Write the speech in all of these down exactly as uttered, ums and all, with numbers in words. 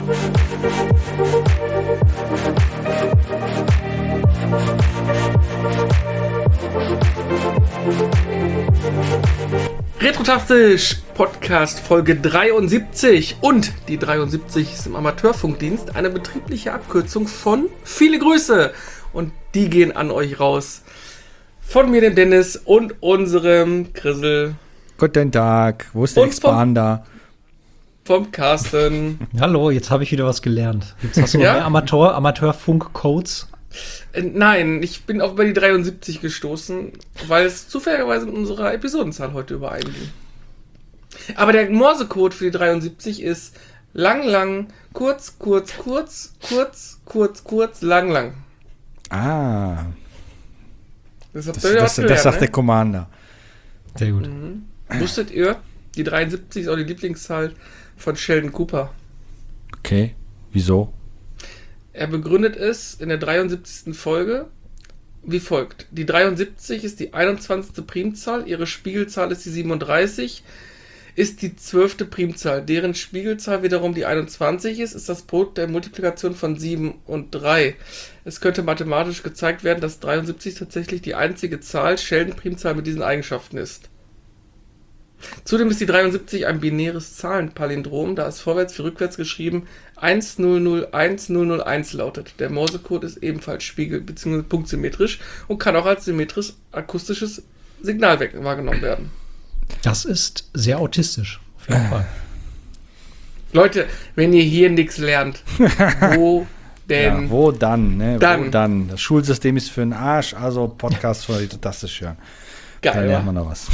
Retrotastisch Podcast Folge dreiundsiebzig und die dreiundsiebzig ist im Amateurfunkdienst eine betriebliche Abkürzung von viele Grüße und die gehen an euch raus. Von mir, dem Dennis und unserem Grissel. Guten Tag, wo ist der Und vom- Expander? Vom Carsten. Hallo, jetzt habe ich wieder was gelernt. Jetzt hast du noch Ja? mehr Amateur, Amateurfunk-Codes. Äh, Nein, ich bin auch über die dreiundsiebzig gestoßen, weil es zufälligerweise mit unserer Episodenzahl heute übereinging. Aber der Morsecode für die dreiundsiebzig ist lang, lang, kurz, kurz, kurz, kurz, kurz, kurz, lang, lang. Ah, Das habt das, ihr ja das, was das gelernt, sagt ne? der Commander. Sehr gut. Wusstet ihr, die dreiundsiebzig ist auch die Lieblingszahl von Sheldon Cooper. Okay, wieso? Er begründet es in der dreiundsiebzigsten Folge wie folgt. Die dreiundsiebzig ist die einundzwanzigste Primzahl, ihre Spiegelzahl ist die siebenunddreißig, ist die zwölfte Primzahl. Deren Spiegelzahl wiederum die einundzwanzig ist, ist das Produkt der Multiplikation von sieben und drei. Es könnte mathematisch gezeigt werden, dass dreiundsiebzig tatsächlich die einzige Zahl, Sheldon-Primzahl mit diesen Eigenschaften ist. Zudem ist die dreiundsiebzig ein binäres Zahlenpalindrom, da es vorwärts wie rückwärts geschrieben eins null null eins null null eins lautet. Der Morsecode ist ebenfalls spiegel- bzw. punktsymmetrisch und kann auch als symmetrisches akustisches Signal weg- wahrgenommen werden. Das ist sehr autistisch, auf jeden Fall. Leute, wenn ihr hier nichts lernt, wo denn? Ja, wo dann, ne? Dann. Wo dann? Das Schulsystem ist für den Arsch, also Podcast für fantastisch hören. Da Geil, lernt ja. man noch was.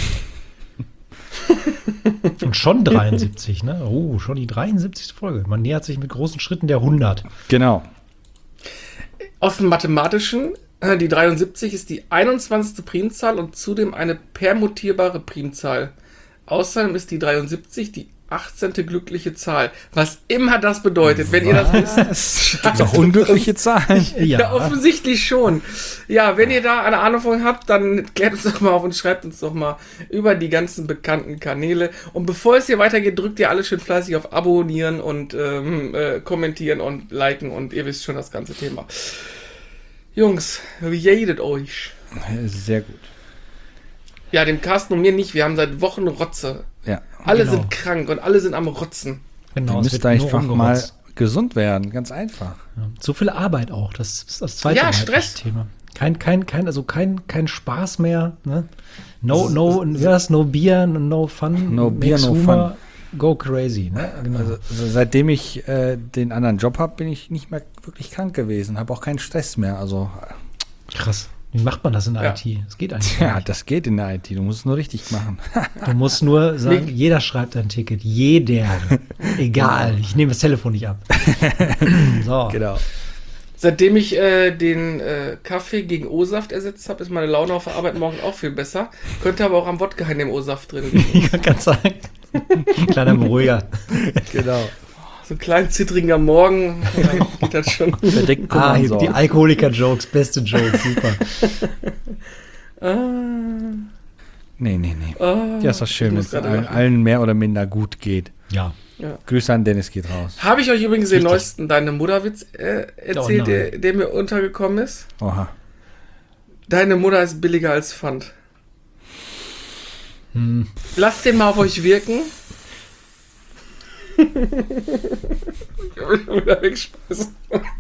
Und schon dreiundsiebzig, ne? Oh, schon die dreiundsiebzigste Folge. Man nähert sich mit großen Schritten der hundert. Genau. Aus dem Mathematischen, äh, die dreiundsiebzig ist die einundzwanzigste Primzahl und zudem eine permutierbare Primzahl. Außerdem ist die dreiundsiebzig die achtzehnte glückliche Zahl. Was immer das bedeutet, wenn ihr das wisst. Gibt es auch unglückliche Zahlen? Ja, offensichtlich schon. Ja, wenn ihr da eine Ahnung von habt, dann klärt uns doch mal auf und schreibt uns doch mal über die ganzen bekannten Kanäle. Und bevor es hier weitergeht, drückt ihr alle schön fleißig auf Abonnieren und ähm, äh, kommentieren und liken und ihr wisst schon das ganze Thema. Jungs, wie jedet euch? Sehr gut. Ja, dem Carsten und mir nicht. Wir haben seit Wochen Rotze. Ja. Alle Genau. sind krank und alle sind am Rotzen. Genau, Ihr es müsst wird nur einfach mal rumgerotzt. gesund werden, ganz einfach. Ja. So viel Arbeit auch, das ist das zweite Ja, Mal Stress. das Thema. Kein, kein, kein, also kein, kein Spaß mehr. Ne? No, no, wie war das? No Beer, no Fun. No Beer, makes no humor, Go crazy. Ne? Genau. Also, also seitdem ich äh, den anderen Job habe, bin ich nicht mehr wirklich krank gewesen, habe auch keinen Stress mehr. Also Krass. Wie macht man das in der Ja. I T? Das geht eigentlich ja, nicht. das geht in der I T. Du musst es nur richtig machen. Du musst nur sagen, jeder schreibt ein Ticket. Jeder. Egal. Ich nehme das Telefon nicht ab. So. Genau. Seitdem ich äh, den äh, Kaffee gegen O-Saft ersetzt habe, ist meine Laune auf der Arbeit morgen auch viel besser. Könnte aber auch am Wodka in dem O-Saft drin liegen. Ich kann sagen. Kleiner Beruhiger. Genau. So ein klein zittriger Morgen, dann geht das schon. Verdeckt Ah, Kummer die Alkoholiker-Jokes, beste Jokes, super. Ah, Nee, nee, nee. ah, Ja, ist doch ich schön, wenn muss es gerade allen, lachen. allen mehr oder minder gut geht. Ja. Grüße an Dennis geht raus. Habe ich euch übrigens den Richtig. neuesten Deine Mutterwitz äh, erzählt, Oh nein. der, der mir untergekommen ist? Oha. Deine Mutter ist billiger als Pfand. Hm. Lasst den mal auf euch wirken. Ich habe mich schon wieder weggeschmissen.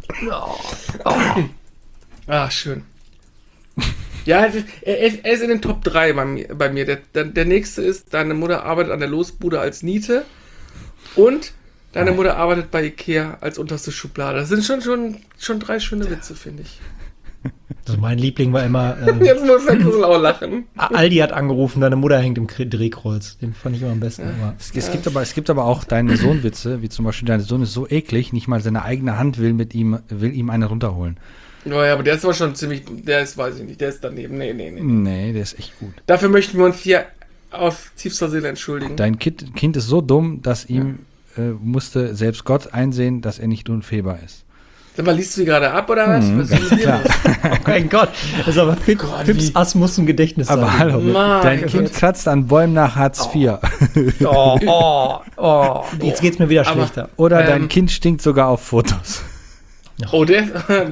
Ah, schön. Ja, es ist- er, er er ist in den Top drei bei mir. Bei mir. Der, der, der nächste ist, deine Mutter arbeitet an der Losbude als Niete und deine Mutter arbeitet bei Ikea als unterste Schublade. Das sind schon, schon, schon drei schöne Witze, finde ich. Also mein Liebling war immer, ähm, Jetzt muss der Grusel auch lachen. Aldi hat angerufen, deine Mutter hängt im Kre- Drehkreuz. Den fand ich immer am besten. Aber Es, es, gibt aber, es gibt aber auch deine Sohnwitze, wie zum Beispiel, dein Sohn ist so eklig, nicht mal seine eigene Hand will mit ihm, will ihm eine runterholen. Ja, ja, aber der ist aber schon ziemlich, der ist, weiß ich nicht, der ist daneben. Nee, nee, nee. Nee, der ist echt gut. Dafür möchten wir uns hier aus tiefster Seele entschuldigen. Dein Kind, kind ist so dumm, dass ihm äh, musste selbst Gott einsehen, dass er nicht unfehlbar ist. Sag mal, liest du die gerade ab oder was? Hm, was ganz ist denn hier klar. los? Oh mein Gott. Das ist aber Fips, Gott, Fips wie- Ass muss ein Gedächtnis Aber sein. hallo, Mein dein Gott. Kind kratzt an Bäumen nach Hartz vier. Oh, oh, oh. Jetzt geht's mir wieder Aber- schlechter. Oder Ähm, dein Kind stinkt sogar auf Fotos. Oh, der.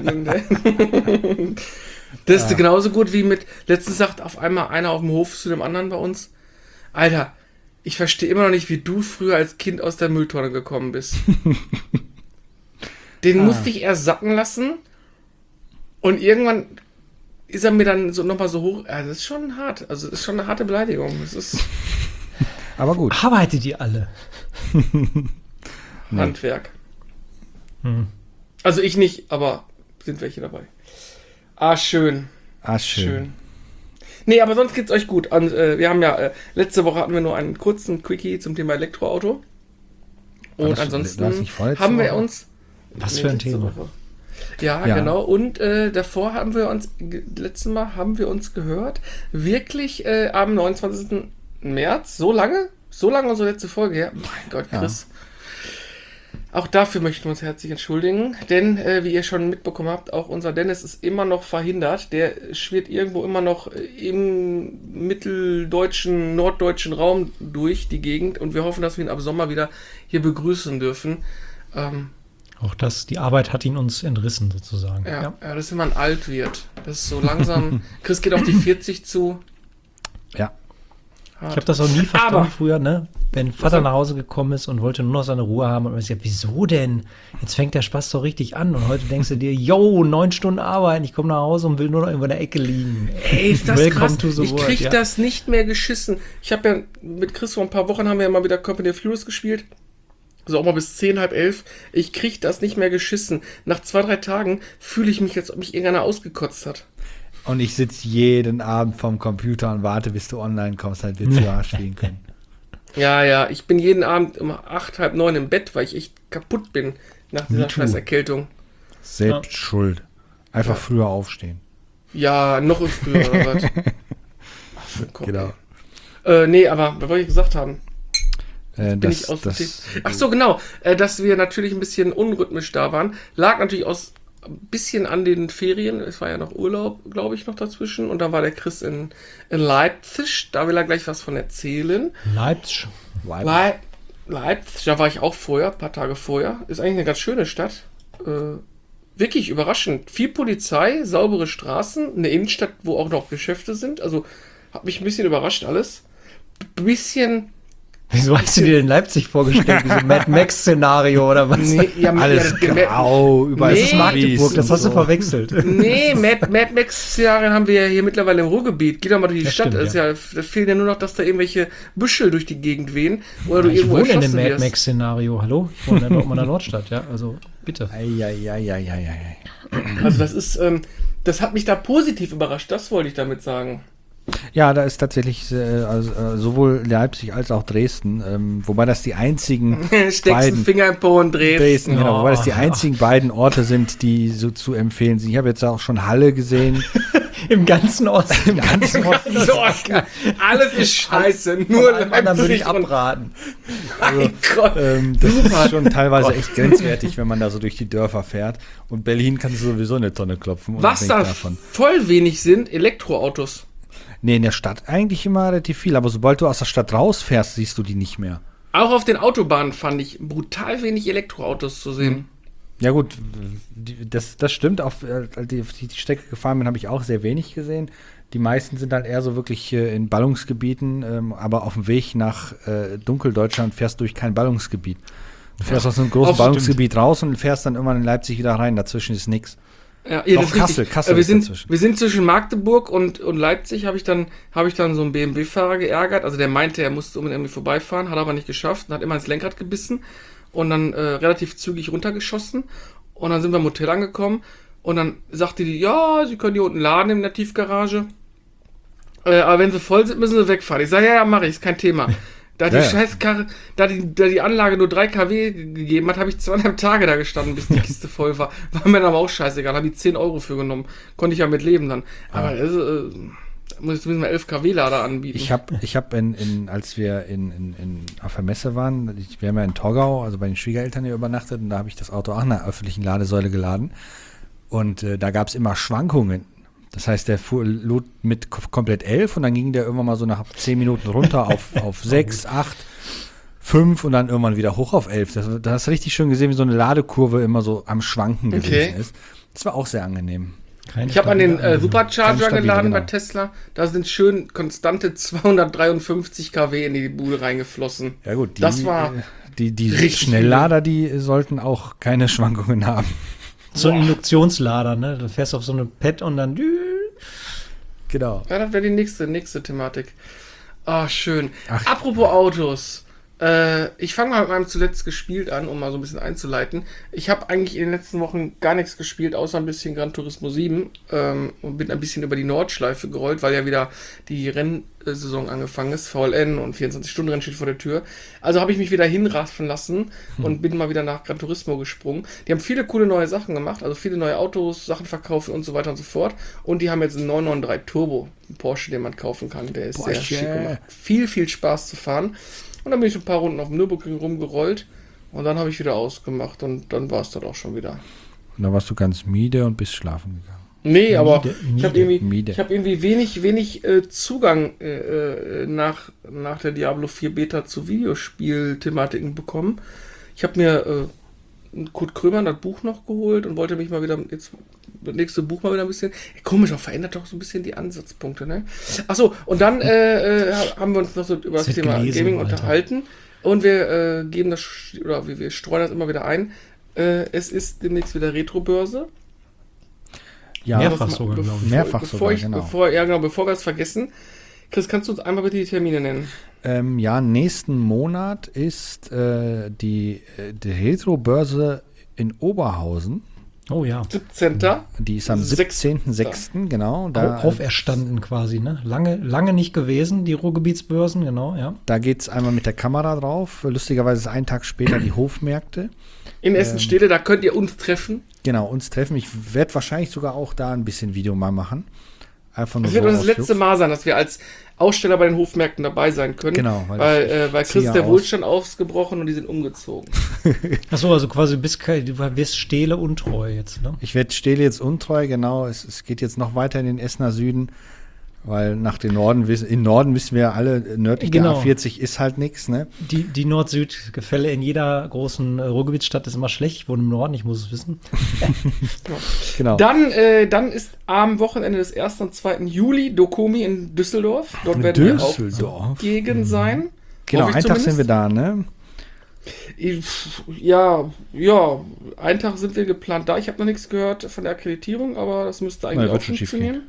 Das ist genauso gut wie mit. Letztens sagt auf einmal einer auf dem Hof zu dem anderen bei uns: Alter, ich verstehe immer noch nicht, wie du früher als Kind aus der Mülltonne gekommen bist. Den Ah. musste ich erst sacken lassen. Und irgendwann ist er mir dann so nochmal so hoch. Ja, das ist schon hart. Also, das ist schon eine harte Beleidigung. Das ist Aber gut. Arbeitet ihr alle? Handwerk. Hm. Also, ich nicht, aber sind welche dabei. Ah, schön. Ah, schön. Schön. Nee, aber sonst geht's euch gut. Und, äh, wir haben ja, äh, letzte Woche hatten wir nur einen kurzen Quickie zum Thema Elektroauto. War Und das- ansonsten war das nicht vorletzte haben wir Woche? uns. Was für ein letzte Thema. Woche. Ja, Ja. genau. Und äh, davor haben wir uns, ge- letztes Mal haben wir uns gehört, wirklich äh, am neunundzwanzigsten März, so lange? So lange unsere letzte Folge her. Mein Gott, Ja. Chris. Auch dafür möchten wir uns herzlich entschuldigen, denn äh, wie ihr schon mitbekommen habt, auch unser Dennis ist immer noch verhindert. Der schwirrt irgendwo immer noch äh, im mitteldeutschen, norddeutschen Raum durch die Gegend und wir hoffen, dass wir ihn ab Sommer wieder hier begrüßen dürfen. Ähm, Auch das, die Arbeit hat ihn uns entrissen, sozusagen. ja, ja. das ist, wenn man alt wird. Das ist so langsam. Chris geht auf die vierzig zu. Ja. Ich habe das auch nie verstanden Aber- früher, ne? Wenn Vater denn? nach Hause gekommen ist und wollte nur noch seine Ruhe haben und man sagt, wieso denn? Jetzt fängt der Spaß doch richtig an und heute denkst du dir, yo, neun Stunden arbeiten, ich komme nach Hause und will nur noch irgendwo in der Ecke liegen. Ey, ist das Welcome krass. to the Ich world, krieg ja. das nicht mehr geschissen. Ich habe ja mit Chris vor ein paar Wochen haben wir ja mal wieder Company of Heroes gespielt. Also auch mal bis zehn, halb elf. Ich krieg das nicht mehr geschissen. Nach zwei, drei Tagen fühle ich mich, als ob mich irgendeiner ausgekotzt hat. Und ich sitze jeden Abend vorm Computer und warte, bis du online kommst, halt wir zu Arsch spielen können. Ja, ja, ich bin jeden Abend um acht, halb neun im Bett, weil ich echt kaputt bin nach dieser Me too. scheiß Erkältung. Selbst schuld. Einfach früher aufstehen. Ja, noch früher oder was? Ach, für den Kopf, Genau. ey. Äh, nee, aber was wollte ich gesagt haben? Äh, Bin das, ich aus dem das, Tee- Ach so, genau. Äh, dass wir natürlich ein bisschen unrhythmisch da waren. Lag natürlich aus ein bisschen an den Ferien. Es war ja noch Urlaub, glaube ich, noch dazwischen. Und da war der Chris in, in Leipzig. Da will er gleich was von erzählen. Leipzig. Leip Leipzig, da war ich auch vorher, ein paar Tage vorher. Ist eigentlich eine ganz schöne Stadt. Äh, wirklich überraschend. Viel Polizei, saubere Straßen, eine Innenstadt, wo auch noch Geschäfte sind. Also hat mich ein bisschen überrascht alles. B bisschen. Wieso hast du dir in Leipzig vorgestellt? Wie so ein Mad Max-Szenario oder was? Nee, ja, alles ja, Mad- grau, überall Nee. Das ist Magdeburg, das hast du verwechselt. Nee, Mad, Mad Max-Szenarien haben wir ja hier mittlerweile im Ruhrgebiet. Geh doch mal durch die Das Stadt. stimmt, ist ja. Da fehlen ja nur noch, dass da irgendwelche Büschel durch die Gegend wehen. Oder du Ich irgendwo wohne in dem erschossen Mad wirst. Max-Szenario. Hallo? Ich wohne in der Dortmunder Nordstadt, ja. Also, bitte. Eieieiei. Also das ist, ähm, das hat mich da positiv überrascht. Das wollte ich damit sagen. Ja, da ist tatsächlich äh, also, äh, sowohl Leipzig als auch Dresden, ähm, wobei das die einzigen Steckst den beiden Finger im Po und drehst. Dresden, genau, wobei das die Oh. einzigen beiden Orte sind, die so zu empfehlen sind. Ich habe jetzt auch schon Halle gesehen. Im ganzen Osten. Im ganzen Osten. Alles ist scheiße. Nur Nur anderen würde ich Leipzig und abraten. mein Gott. Ähm, das ist schon teilweise echt grenzwertig, wenn man da so durch die Dörfer fährt. Und Berlin kannst du sowieso eine Tonne klopfen. Was da unabhängig davon. voll wenig sind, Elektroautos. Nee, in der Stadt eigentlich immer relativ viel, aber sobald du aus der Stadt rausfährst, siehst du die nicht mehr. Auch auf den Autobahnen fand ich brutal wenig Elektroautos zu sehen. Ja gut, die- das, das stimmt. Auf äh, als ich auf die Strecke gefahren bin, habe ich auch sehr wenig gesehen. Die meisten sind halt eher so wirklich äh, in Ballungsgebieten, ähm, aber auf dem Weg nach äh, Dunkeldeutschland fährst du durch kein Ballungsgebiet. Du fährst aus einem großen Auch stimmt. Ballungsgebiet raus und fährst dann irgendwann in Leipzig wieder rein. Dazwischen ist nichts. Ja, ja, Doch, das ist Kassel, richtig. Kassel Äh, wir ist sind, dazwischen. wir sind zwischen Magdeburg und, und Leipzig, habe ich dann habe ich dann so einen B M W-Fahrer geärgert. Also der meinte, er musste unbedingt irgendwie vorbeifahren, hat aber nicht geschafft und hat immer ins Lenkrad gebissen und dann äh, relativ zügig runtergeschossen. Und dann sind wir im Hotel angekommen und dann sagte die, ja, sie können hier unten laden in der Tiefgarage. Äh, aber wenn sie voll sind, müssen sie wegfahren. Ich sage, ja, ja, mache ich, ist kein Thema. Da die Ja, ja. Scheißkarre, da die, da die Anlage nur drei Kilowatt gegeben hat, habe ich zweieinhalb Tage da gestanden, bis die Kiste voll war. War mir dann aber auch scheißegal, habe ich zehn Euro für genommen. Konnte ich ja mit leben dann. Aber also, äh, muss ich zumindest mal elf Kilowatt Lader anbieten. Ich habe, ich hab in, in, als wir in, in, in, auf der Messe waren, ich, wir haben ja in Torgau, also bei den Schwiegereltern hier übernachtet, und da habe ich das Auto auch an einer öffentlichen Ladesäule geladen. Und äh, da gab es immer Schwankungen. Das heißt, der fuhr lud mit k- komplett elf und dann ging der irgendwann mal so nach zehn Minuten runter auf, auf sechs, acht, fünf und dann irgendwann wieder hoch auf elf. Das, da hast du richtig schön gesehen, wie so eine Ladekurve immer so am Schwanken gewesen Okay. ist. Das war auch sehr angenehm. Keine Ich habe an den stabile äh, Supercharger Keine stabile, geladen bei genau. Tesla. Da sind schön konstante zweihundertdreiundfünfzig Kilowatt in die Bude reingeflossen. Ja gut, die, Das war äh, die, die richtig Schnelllader, die sollten auch keine Schwankungen haben. So ein Induktionslader, ne? Du fährst auf so eine Pad und dann. Genau. Ja, das wäre die nächste, nächste Thematik. Ah, schön. Ach. Apropos Autos. Äh, ich fange mal mit meinem zuletzt gespielt an, um mal so ein bisschen einzuleiten. Ich habe eigentlich in den letzten Wochen gar nichts gespielt, außer ein bisschen Gran Turismo sieben. Ähm, und bin ein bisschen über die Nordschleife gerollt, weil ja wieder die Rennsaison angefangen ist. V L N und vierundzwanzig-Stunden-Rennen steht vor der Tür. Also habe ich mich wieder hinraffen lassen und bin mal wieder nach Gran Turismo gesprungen. Die haben viele coole neue Sachen gemacht, also viele neue Autos, Sachen verkaufen und so weiter und so fort. Und die haben jetzt einen neun neun drei Turbo, einen Porsche, den man kaufen kann. Der ist sehr Porsche. schick gemacht. Viel, viel Spaß zu fahren. Und dann bin ich ein paar Runden auf dem Nürburgring rumgerollt und dann habe ich wieder ausgemacht und dann war es dort auch schon wieder. Und da warst du ganz müde und bist schlafen gegangen. Nee, aber Miede, ich habe Miede, irgendwie, Miede. ich hab irgendwie wenig, wenig äh, Zugang äh, äh, nach, nach der Diablo vier Beta zu Videospielthematiken bekommen. Ich habe mir äh, Kurt Krömer das Buch noch geholt und wollte mich mal wieder, jetzt das nächste Buch mal wieder ein bisschen, komisch, auch verändert doch so ein bisschen die Ansatzpunkte, ne? Achso, und dann äh, äh, haben wir uns noch so über das, Das wird Thema gelesen, Gaming Alter. unterhalten und wir äh, geben das, oder wir, wir streuen das immer wieder ein. Äh, es ist demnächst wieder Retro-Börse. Ja, Mehrfach Das- sogar, bevor- glaube ich. Mehrfach bevor sogar, ich, genau. Bevor, ja, genau, bevor wir es vergessen. Chris, kannst du uns einmal bitte die Termine nennen? Ähm, ja, nächsten Monat ist äh, die, äh, die Retro-Börse in Oberhausen. Oh ja. siebzehnten Die ist am siebzehnten sechsten genau. Da, Au- Auferstanden quasi, ne? Lange, lange nicht gewesen, die Ruhrgebietsbörsen, genau, ja. da geht es einmal mit der Kamera drauf. Lustigerweise ist ein Tag später die Hofmärkte. In Essen-Stede, da könnt ihr uns treffen. Genau, uns treffen. Ich werde wahrscheinlich sogar auch da ein bisschen Video mal machen. Einfach nur Das wird so das aus letzte Jux. Mal sein, dass wir als Aussteller bei den Hofmärkten dabei sein können. Genau, weil Weil, ich- äh, weil ich Chris ziehe der aus. Wohlstand ausgebrochen und die sind umgezogen. Achso, also quasi du bist, kein- du wirst Stele untreu jetzt, ne? Ich werde Stehle jetzt untreu, genau. Es, es geht jetzt noch weiter in den Essener Süden, weil nach dem Norden, wissen- im Norden wissen wir alle, nördlich Genau. der A vierzig ist halt nichts, ne? Die, die Nord-Süd-Gefälle in jeder großen äh, Ruhrgebietsstadt ist immer schlecht. Ich wohne im Norden, ich muss es wissen. Genau. Dann, äh, dann ist am Wochenende des ersten und zweiten Juli Dokomi in Düsseldorf. Dort In werden Düsseldorf? wir auch gegen sein. genau, Hoffe ich einen Tag sind wir zumindest. da, ne? Ich- Ja, ja, einen Tag sind wir geplant da. Ich habe noch nichts gehört von der Akkreditierung, aber das müsste eigentlich Na, auch wird schon schief funktionieren.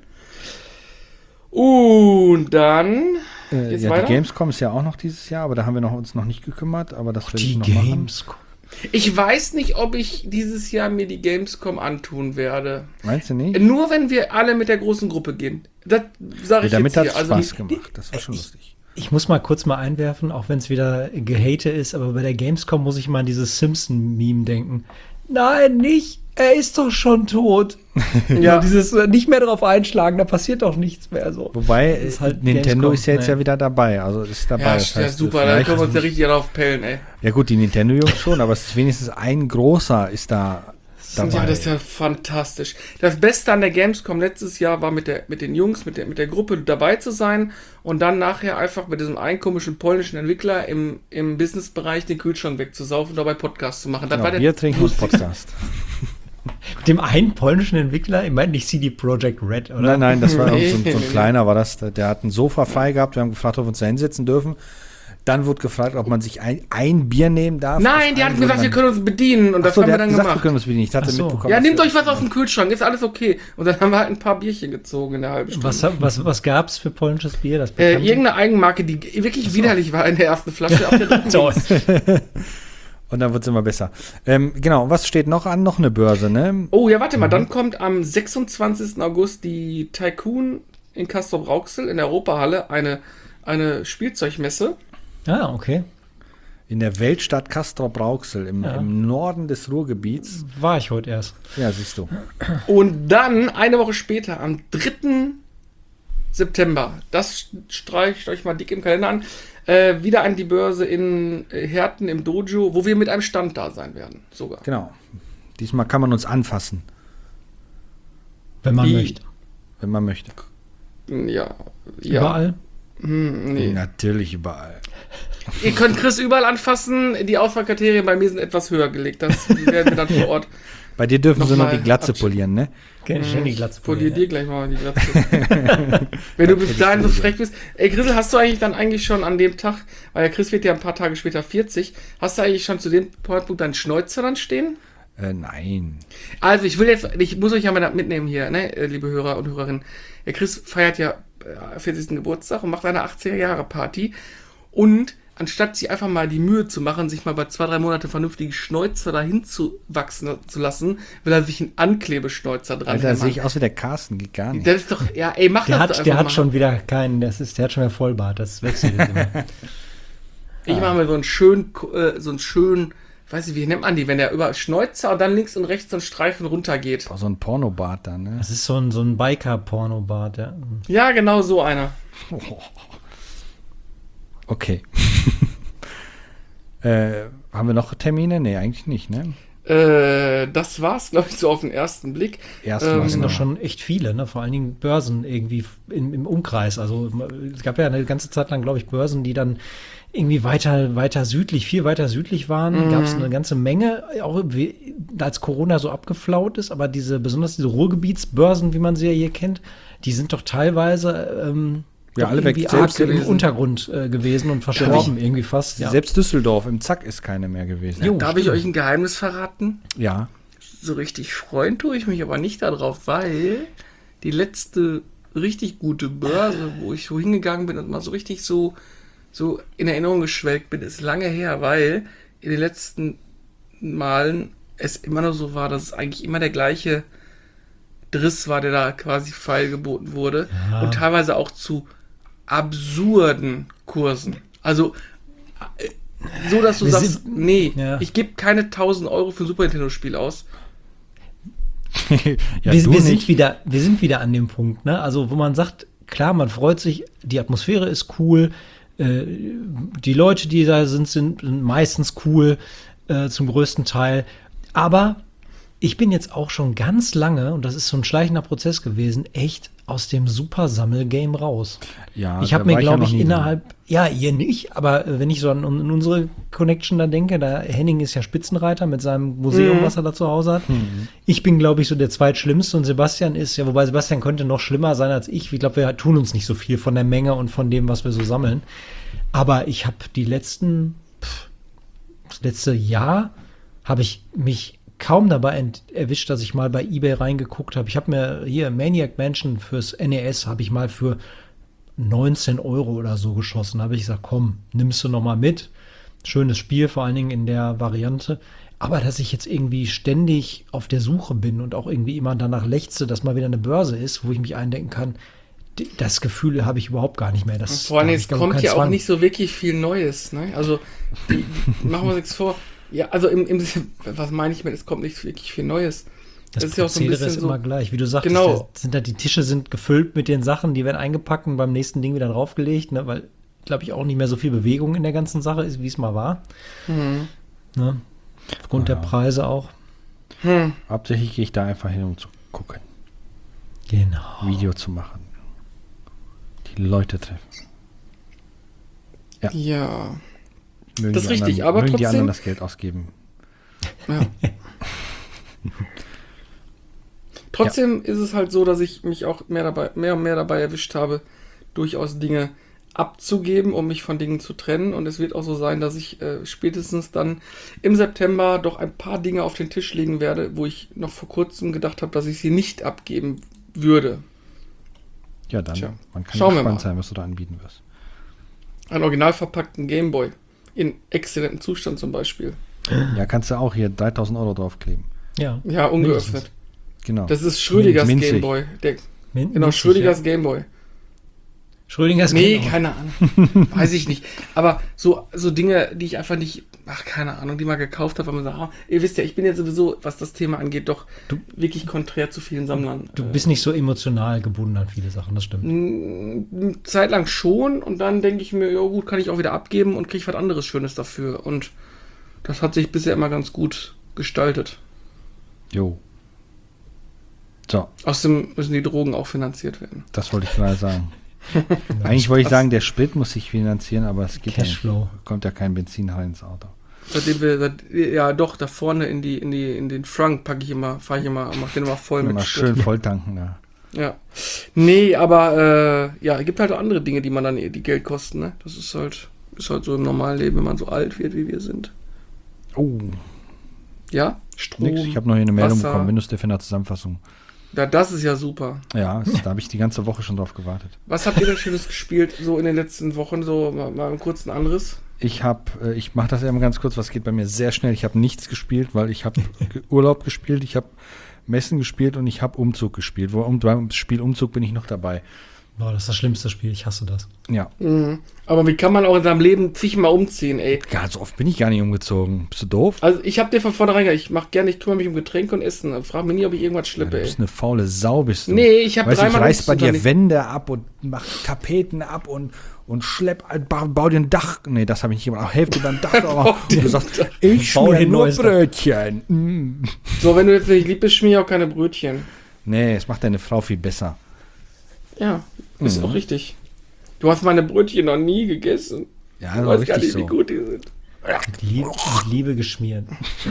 Und dann Äh, geht's ja, weiter. die Gamescom ist ja auch noch dieses Jahr, aber da haben wir noch, uns noch nicht gekümmert, aber das werde ich Die noch machen. Games. Ich weiß nicht, ob ich dieses Jahr mir die Gamescom antun werde. Meinst du nicht? Nur wenn wir alle mit der großen Gruppe gehen. Das sage Ja, ich damit jetzt hat hier. es Also, Spaß gemacht. Das war schon lustig. Ich muss mal kurz mal einwerfen, auch wenn es wieder Gehate ist, aber bei der Gamescom muss ich mal an dieses Simpson-Meme denken. Nein, nicht. Er ist doch schon tot. Ja. ja, dieses äh, nicht mehr drauf einschlagen, da passiert doch nichts mehr so. Wobei, Das ist halt Nintendo Gamescom, ist ja jetzt ne? ja wieder dabei. Also ist dabei. ja, das ja, heißt, super, da vielleicht- können wir uns ja richtig darauf pellen, ey. Ja gut, die Nintendo-Jungs schon, aber es ist wenigstens ein großer ist da dabei. Ja, das ist ja fantastisch. Das Beste an der Gamescom letztes Jahr war mit, der, mit den Jungs, mit der, mit der Gruppe dabei zu sein und dann nachher einfach mit diesem einen komischen polnischen Entwickler im, im Businessbereich den Kühlschrank wegzusaufen und dabei Podcast zu machen. Das Genau, war der Bier trinken und Podcast. Mit dem einen polnischen Entwickler, ich meine nicht C D Projekt Red, oder? Nein, nein, das war Nee, so, ein- so nee, ein nee. kleiner, war das. Der hat ein Sofa frei gehabt, wir haben gefragt, ob wir uns da hinsetzen dürfen. Dann wurde gefragt, ob man sich ein, ein Bier nehmen darf. Nein, Aus die einem hatten gesagt, wurde wir man- können uns bedienen und das Ach so, haben der wir dann hat gesagt, wir gemacht. können uns bedienen. Ich hatte Ach so. mitbekommen. Ja, dass nehmt wir- euch was aus dem Kühlschrank, ist alles okay. Und dann haben wir halt ein paar Bierchen gezogen in der halben Stunde. Was, was, was gab es für polnisches Bier? Das Äh, bekannte? irgendeine Eigenmarke, die wirklich widerlich war in der ersten Flasche. Ab der dritten Toll. ging's. Und dann wird es immer besser. Ähm, genau, was steht noch an? Noch eine Börse, ne? Oh ja, warte mal, dann kommt am sechsundzwanzigsten August die Tycoon in Castrop-Rauxel in der Europahalle, eine, eine Spielzeugmesse. Ah, okay. In der Weltstadt Castrop-Rauxel im, Ja. im Norden des Ruhrgebiets. War ich heute erst. Ja, siehst du. Und dann, eine Woche später, am dritten September. Das streicht euch mal dick im Kalender an. Äh, wieder an die Börse in äh, Herten im Dojo, wo wir mit einem Stand da sein werden. Sogar. Genau. Diesmal kann man uns anfassen, Wenn man Wie? möchte. wenn man möchte. Ja. ja. Überall? Hm, nee. Natürlich überall. Ihr könnt Chris überall anfassen. Die Auswahlkriterien bei mir sind etwas höher gelegt. Das werden wir dann vor Ort. Bei dir dürfen sie noch Nochmal die Glatze absch- polieren, ne? Kenn ich die Glatze Polier polieren, dir gleich mal die Glatze. Wenn du bis dahin so frech bist. Ey, Grissel, hast du eigentlich dann eigentlich schon an dem Tag, weil der Chris wird ja ein paar Tage später vierzig, hast du eigentlich schon zu dem Zeitpunkt deinen Schnäuzer dann stehen? Äh, nein. Also, ich will jetzt, ich muss euch ja mal mitnehmen hier, ne, liebe Hörer und Hörerinnen. Der Chris feiert ja äh, vierzigsten Geburtstag und macht eine achtziger-Jahre-Party. Und anstatt sich einfach mal die Mühe zu machen, sich mal bei zwei, drei Monate vernünftige Schnäuzer dahin zu wachsen zu lassen, will er sich einen Anklebeschnäuzer dran Alter, hämmern. sehe ich aus wie der Carsten, geht gar nicht. Das ist doch, ja, ey, mach Der das hat, doch einfach der hat mal. schon wieder keinen, das ist, der hat schon wieder Vollbart, das wechselt jetzt immer. Ich mache mir so einen schönen, äh, so einen schönen, weiß ich, wie nennt man die, wenn der über Schnäuzer und dann links und rechts so ein Streifen runtergeht. Boah, so ein Pornobart da, ne? Das ist so ein, so ein Biker-Pornobart, ja. Ja, genau so einer. Okay. äh, haben wir noch Termine? Nee, eigentlich nicht, ne? Äh, das war's, glaube ich, so auf den ersten Blick. Erstmal, Ähm, Das sind genau. doch schon echt viele, ne? Vor allen Dingen Börsen irgendwie im, im Umkreis. Also es gab ja eine ganze Zeit lang, glaube ich, Börsen, die dann irgendwie weiter, weiter südlich, viel weiter südlich waren. Mhm. Gab es eine ganze Menge, auch wie, als Corona so abgeflaut ist, aber diese, besonders diese Ruhrgebietsbörsen, wie man sie ja hier kennt, die sind doch teilweise ähm, Ja, doch alle weg. irgendwie Selbst arg im gewesen. Untergrund äh, gewesen und verstorben irgendwie fast. Ja. Selbst Düsseldorf im Zack ist keine mehr gewesen. Jo. Darf ich stimmt. euch ein Geheimnis verraten? Ja. So richtig freuen tue ich mich aber nicht darauf, weil die letzte richtig gute Börse, wo ich so hingegangen bin und mal so richtig so, so in Erinnerung geschwelgt bin, ist lange her, weil in den letzten Malen es immer nur so war, dass es eigentlich immer der gleiche Driss war, der da quasi feilgeboten wurde. Ja. Und teilweise auch zu absurden Kursen. Also äh, so, dass du Wir sagst, sind- nee, Ja. ich gebe keine tausend Euro für ein Super Nintendo-Spiel aus. ja, wir, du wir, sind nicht. wieder, wir sind wieder an dem Punkt, ne? Also, wo man sagt, klar, man freut sich, die Atmosphäre ist cool, äh, die Leute, die da sind, sind meistens cool, äh, zum größten Teil. Aber ich bin jetzt auch schon ganz lange, und das ist so ein schleichender Prozess gewesen, echt aus dem Super-Sammel-Game raus. Ja, Ich da habe mir, war ja glaube noch ich, nie innerhalb, ja, ihr nicht, aber äh, wenn ich so an, an unsere Connection da denke, da Henning ist ja Spitzenreiter mit seinem Museum, Mhm. was er da zu Hause hat. Ich bin, glaube ich, so der Zweitschlimmste und Sebastian ist, ja, wobei Sebastian könnte noch schlimmer sein als ich. Ich glaube, wir tun uns nicht so viel von der Menge und von dem, was wir so sammeln. Aber ich habe die letzten, pff, das letzte Jahr habe ich mich kaum dabei ent- erwischt, dass ich mal bei eBay reingeguckt habe. Ich habe mir hier Maniac Mansion fürs N E S habe ich mal für neunzehn Euro oder so geschossen. Da habe ich gesagt, komm, nimmst du noch mal mit. Schönes Spiel, vor allen Dingen in der Variante. Aber dass ich jetzt irgendwie ständig auf der Suche bin und auch irgendwie immer danach lechze, dass mal wieder eine Börse ist, wo ich mich eindenken kann, d- das Gefühl habe ich überhaupt gar nicht mehr. Das, Und vor allem, da hab es ich, glaub, kommt keinen ja auch Zwang. nicht so wirklich viel Neues. Ne? Also, die, machen wir uns nichts vor. Ja, also, im, im, was meine ich mit, es kommt nicht wirklich viel Neues. Das, ist ja auch so ein Prozedere bisschen ist so- immer gleich. Wie du sagtest, Genau. das sind da, die Tische sind gefüllt mit den Sachen, die werden eingepackt und beim nächsten Ding wieder draufgelegt, ne, weil, glaube ich, auch nicht mehr so viel Bewegung in der ganzen Sache ist, wie es mal war. Mhm. Ne? Aufgrund Ja. der Preise auch. Hm. Hauptsächlich gehe ich da einfach hin, um zu gucken, Genau. Video zu machen. Die Leute treffen. Ja. Ja. Mögen Das die ist richtig, anderen, aber mögen die trotzdem- anderen das Geld ausgeben. Ja. Trotzdem ist es halt so, dass ich mich auch mehr, dabei, mehr und mehr dabei erwischt habe, durchaus Dinge abzugeben, um mich von Dingen zu trennen. Und es wird auch so sein, dass ich äh, spätestens dann im September doch ein paar Dinge auf den Tisch legen werde, wo ich noch vor kurzem gedacht habe, dass ich sie nicht abgeben würde. Ja, dann, Tja, man kann schauen wir gespannt mal. sein, was du da anbieten wirst. Einen original verpackten Gameboy. In exzellentem Zustand zum Beispiel. Ja, kannst du auch hier dreitausend Euro draufkleben. Ja. Ja, ungeöffnet. Genau. Das ist Schrödingers Minzig. Gameboy. Der, Min- genau, minzig, Schrödingers ja. Gameboy. Schrödingers Nee, Kind. keine Ahnung. Weiß ich nicht. Aber so, so Dinge, die ich einfach nicht, ach, keine Ahnung, die mal gekauft habe, weil man sagt, ah, ihr wisst ja, ich bin ja sowieso, was das Thema angeht, doch Du- wirklich konträr zu vielen Sammlern. Du bist nicht so emotional gebunden an viele Sachen, das stimmt. Eine Zeit lang schon und dann denke ich mir, ja gut, kann ich auch wieder abgeben und kriege was anderes Schönes dafür. Und das hat sich bisher immer ganz gut gestaltet. Jo. So, Außerdem müssen die Drogen auch finanziert werden. das wollte ich gerade sagen. Eigentlich wollte ich sagen, der Sprit muss sich finanzieren, aber es geht ja nicht. Cashflow. Kommt ja kein Benzin rein ins Auto. Seitdem wir, seit, ja doch, da vorne in die, in die, in den Frank packe ich immer, fahre ich immer, mach den immer voll mit Mal Sprit. schön volltanken da. Ja. Nee, aber äh, ja, es gibt halt auch andere Dinge, die man dann, die Geld kosten, ne? Das ist halt, ist halt so im normalen Leben, wenn man so alt wird, wie wir sind. Oh, Ja? Strom. nix. Ich habe noch hier eine Meldung Wasser. bekommen. Windows Defender Zusammenfassung. Ja, das ist ja super. Ja, es- da habe ich die ganze Woche schon drauf gewartet. Was habt ihr denn Schönes gespielt, so in den letzten Wochen, so mal, mal einen kurzen Anriss? Ich habe, äh, ich mache das eben ganz kurz, was geht bei mir sehr schnell. Ich habe nichts gespielt, weil ich habe ge- Urlaub gespielt, ich habe Messen gespielt und ich habe Umzug gespielt. Wo, um, beim Spiel Umzug bin ich noch dabei. Boah, das ist das schlimmste Spiel, ich hasse das. Ja, Mhm. Aber wie kann man auch in seinem Leben zigmal umziehen, ey? ja, so oft bin ich gar nicht umgezogen. Bist du doof? Also ich hab dir von vornherein gesagt, ich mach gerne, ich kümmere mich um Getränke und Essen. Frag mich nie, ob ich irgendwas Ja, schleppe, du ey. bist eine faule Sau, bist du. Nee, ich hab Weißt du, ich dreimal reiß bei Umzug dir nicht- Wände ab und mach Tapeten ab und, und schlepp, bau, bau dir ein Dach. Nee, das habe ich nicht gemacht. Auch Hälfte beim Dach. Aber du sagst, ich Bau dir schmier ein nur neues Dach. Brötchen. Mm. So, wenn du jetzt nicht lieb bist, schmier ich auch keine Brötchen. Nee, es macht deine Frau viel besser. Ja, ist Mhm. auch richtig. Du hast meine Brötchen noch nie gegessen. Ja, Du das war weißt gar richtig nicht, wie so. gut die sind. Mit Liebe, mit Liebe geschmiert.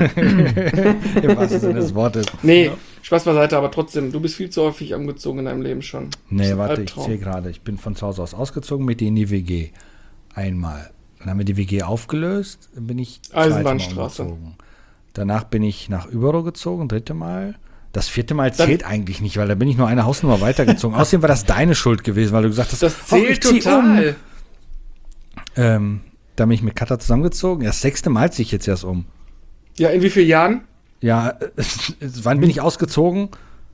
Im wahrsten Sinne des Wortes. Nee, Ja. Spaß beiseite, aber trotzdem, du bist viel zu häufig umgezogen in deinem Leben schon. Das ist Nee, ein warte, ich Albtraum. zähle gerade. Ich bin von zu Hause aus ausgezogen mit dir in die W G. Einmal. Dann haben wir die W G aufgelöst, dann bin ich zweite Mal Eisenbahnstraße. umgezogen. Danach bin ich nach Übero gezogen, dritte Mal. Das vierte Mal zählt eigentlich nicht, weil da bin ich nur eine Hausnummer weitergezogen. Außerdem war das deine Schuld gewesen, weil du gesagt hast, Das oh, ich zählt zieh total. Um. Ähm, da bin ich mit Katha zusammengezogen. Ja, das sechste Mal ziehe ich jetzt erst um. Ja, in wie vielen Jahren? Ja, äh, wann bin ich ausgezogen?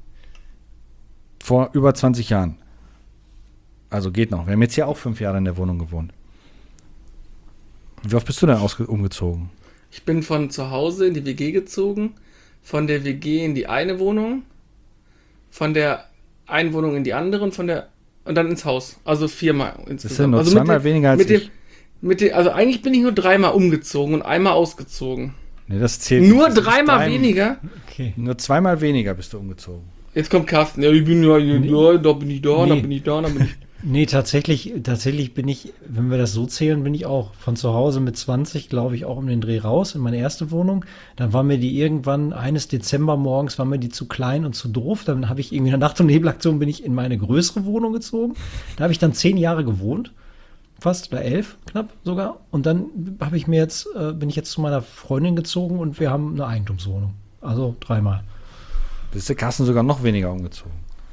Vor über zwanzig Jahren. Also geht noch. Wir haben jetzt ja auch fünf Jahre in der Wohnung gewohnt. Wie oft bist du denn ausge- umgezogen? Ich bin von zu Hause in die W G gezogen, von der W G in die eine Wohnung, von der einen Wohnung in die andere und von der und dann ins Haus. Also viermal insgesamt. Das sind nur also mit zweimal dem- weniger als mit dem, ich. mit dem, also eigentlich bin ich nur dreimal umgezogen und einmal ausgezogen. Nee, das zählt Nur nicht. Das ist dreimal drei- weniger? Okay. Nur zweimal weniger bist du umgezogen. Jetzt kommt Carsten. Ja, ich bin ja, ja, ja da bin ich da, da Nee. bin ich da, da bin ich. Nee, tatsächlich, tatsächlich bin ich, wenn wir das so zählen, bin ich auch von zu Hause mit zwanzig, glaube ich, auch um den Dreh raus in meine erste Wohnung. Dann war mir die irgendwann, eines Dezember morgens, war mir die zu klein und zu doof. Dann habe ich irgendwie in der Nacht- und Nebelaktion bin ich in meine größere Wohnung gezogen. Da habe ich dann zehn Jahre gewohnt. Fast, oder elf, knapp sogar. Und dann habe ich mir jetzt, äh, bin ich jetzt zu meiner Freundin gezogen und wir haben eine Eigentumswohnung. Also dreimal. Bist du Carsten sogar noch weniger umgezogen.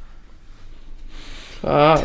Ah,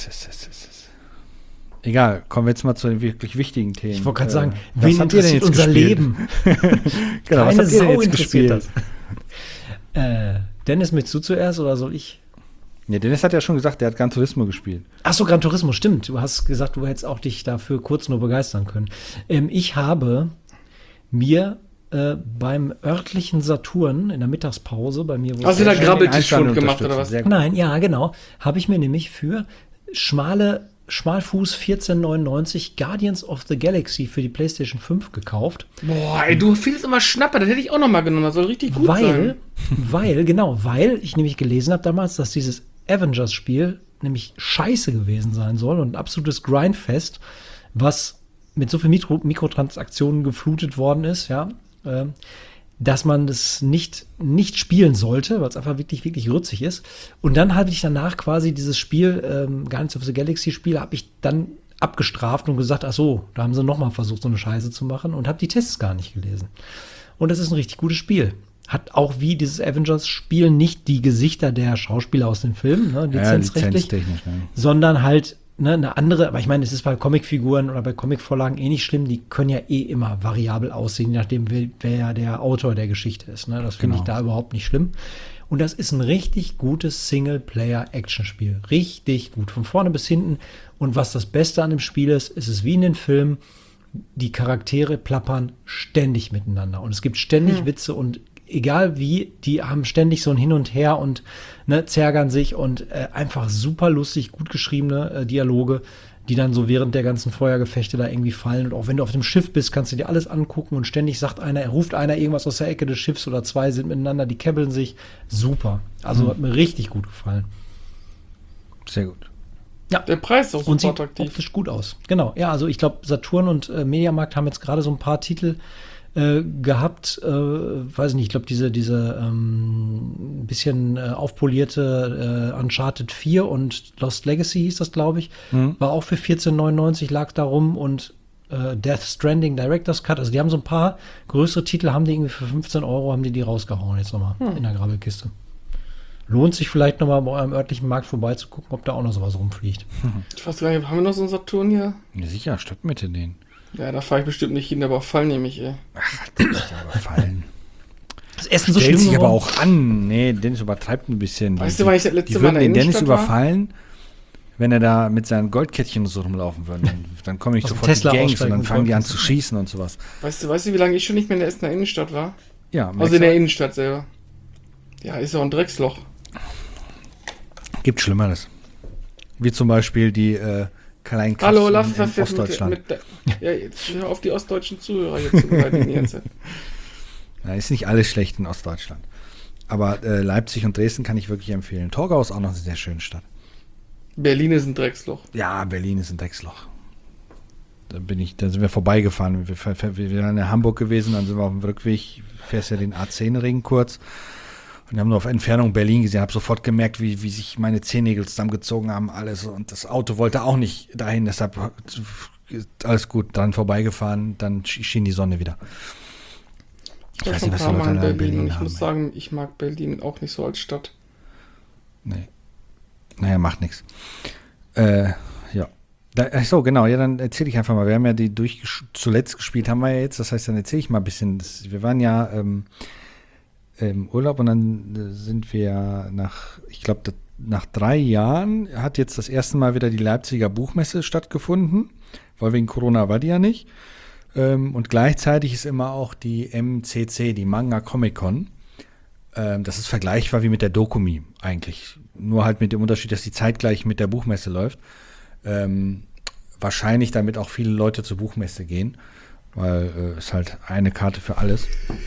Egal, kommen wir jetzt mal zu den wirklich wichtigen Themen. Ich wollte gerade sagen, was wen habt ihr denn interessiert jetzt unser gespielt? Leben? Genau, was Keine habt ihr denn Sau jetzt interessiert gespielt? das. Äh, Dennis, willst du zuerst oder soll ich? Nee, Dennis hat ja schon gesagt, der hat Gran Turismo gespielt. Ach so, Gran Turismo, stimmt. Du hast gesagt, du hättest auch dich dafür kurz nur begeistern können. Ähm, ich habe mir äh, beim örtlichen Saturn in der Mittagspause, bei mir, wo Hast du da ich- Grabbeltischfund gemacht oder unterstützen. was? Sehr gut. Nein, ja, genau. Habe ich mir nämlich für schmale, Schmalfuß vierzehn neunundneunzig Guardians of the Galaxy für die PlayStation fünf gekauft. Boah, ey, du findest immer Schnapper, das hätte ich auch noch mal genommen, das soll richtig gut weil, sein. weil, genau, weil ich nämlich gelesen habe damals, dass dieses Avengers-Spiel nämlich scheiße gewesen sein soll und ein absolutes Grindfest, was mit so vielen Mikro Mikrotransaktionen geflutet worden ist, ja, äh, dass man das nicht, nicht spielen sollte, weil es einfach wirklich, wirklich rützig ist. Und dann habe ich danach quasi dieses Spiel, ähm, Guardians of the Galaxy-Spiel, habe ich dann abgestraft und gesagt, ach so, da haben sie noch mal versucht, so eine Scheiße zu machen und habe die Tests gar nicht gelesen. Und das ist ein richtig gutes Spiel. Hat auch wie dieses Avengers-Spiel nicht die Gesichter der Schauspieler aus den Filmen, ne, Ja, lizenzrechtlich, lizenztechnisch. Ne? sondern halt ne, eine andere, aber ich meine, es ist bei Comicfiguren oder bei Comicvorlagen eh nicht schlimm, die können ja eh immer variabel aussehen, je nachdem, wer, wer der Autor der Geschichte ist. Ne? Das finde Genau. ich da überhaupt nicht schlimm. Und das ist ein richtig gutes Singleplayer-Action-Spiel. Richtig gut, von vorne bis hinten. Und was das Beste an dem Spiel ist, ist es wie in den Filmen, die Charaktere plappern ständig miteinander. Und es gibt ständig Hm. Witze und egal wie, die haben ständig so ein Hin und Her und ne, zärgern sich und äh, einfach super lustig, gut geschriebene äh, Dialoge, die dann so während der ganzen Feuergefechte da irgendwie fallen. Und auch wenn du auf dem Schiff bist, kannst du dir alles angucken und ständig sagt einer, er ruft einer irgendwas aus der Ecke des Schiffs oder zwei sind miteinander, die käbbeln sich. Super. Also Mhm. hat mir richtig gut gefallen. Sehr gut. Ja. Der Preis ist auch Und super sieht attraktiv. optisch gut aus. Genau, ja, also ich glaube, Saturn und äh, Mediamarkt haben jetzt gerade so ein paar Titel äh, gehabt, äh, weiß ich nicht, ich glaube, diese, diese ähm, bisschen äh, aufpolierte äh, Uncharted vier und Lost Legacy hieß das, glaube ich, Mhm. war auch für vierzehn neunundneunzig, lag da rum und äh, Death Stranding Director's Cut, also die haben so ein paar größere Titel, haben die irgendwie für fünfzehn Euro, haben die die rausgehauen jetzt nochmal Hm. in der Grabbelkiste. Lohnt sich vielleicht nochmal bei eurem örtlichen Markt vorbeizugucken, ob da auch noch sowas rumfliegt. Ich weiß gar nicht, haben wir noch so einen Saturn hier? Ja, sicher, Stadtmitte den. Ja, da fahre ich bestimmt nicht hin, aber Fall nehme ich, ey. Ach, hat sich aber fallen. Das Essen so Stellt schlimm sich aber geworden. auch an. Nee, Dennis übertreibt ein bisschen. Die- Weißt du, wann ich das letzte Die Mal in würden der den Dennis Innenstadt war? überfallen, wenn er da mit seinen Goldkettchen so rumlaufen würde. Dann, dann komme ich Aus dem sofort Tesla die Gangs und aussteigen dann und fangen die an Goldkettchen. zu schießen und sowas. Weißt du, weißt du, wie lange ich schon nicht mehr in der Essener Innenstadt war? Ja, Also in der Innenstadt selber. Ja, ist ja auch ein Drecksloch. gibt Schlimmeres. Wie zum Beispiel die äh, kleinen Kaffs Hallo, in, lass in das jetzt Ostdeutschland. mit, mit der, ja, jetzt hör auf die ostdeutschen Zuhörer jetzt zu beleidigen jetzt. Ja, ist nicht alles schlecht in Ostdeutschland. Aber äh, Leipzig und Dresden kann ich wirklich empfehlen. Torgau ist auch noch eine sehr schöne Stadt. Berlin ist ein Drecksloch. Ja, Berlin ist ein Drecksloch. Da bin ich, da sind wir vorbeigefahren. Wir, wir, wir waren in Hamburg gewesen, dann sind wir auf dem Rückweg, fährst ja den A zehn Ring kurz. Und wir haben nur auf Entfernung Berlin gesehen, habe sofort gemerkt, wie, wie sich meine Zehennägel zusammengezogen haben, alles. Und das Auto wollte auch nicht dahin, deshalb alles gut, dann vorbeigefahren, dann schien die Sonne wieder. Ich war weiß schon nicht, was ein die paar Leute Mal da in in Berlin und Berlin ich haben. muss ey. sagen, ich mag Berlin auch nicht so als Stadt. Nee. Naja, macht nichts. Äh, ja. Da, ach so, genau, ja, dann erzähle ich einfach mal. Wir haben ja die durch zuletzt gespielt, haben wir ja jetzt. Das heißt, dann erzähle ich mal ein bisschen. Das, wir waren ja ähm, im Urlaub und dann äh, sind wir nach, ich glaube, nach drei Jahren hat jetzt das erste Mal wieder die Leipziger Buchmesse stattgefunden, weil wegen Corona war die ja nicht. Ähm, und gleichzeitig ist immer auch die M C C, die Manga Comic Con. Ähm, das ist vergleichbar wie mit der Dokumi eigentlich. Nur halt mit dem Unterschied, dass die zeitgleich mit der Buchmesse läuft. Ähm, wahrscheinlich damit auch viele Leute zur Buchmesse gehen, weil es äh, ist halt eine Karte für alles.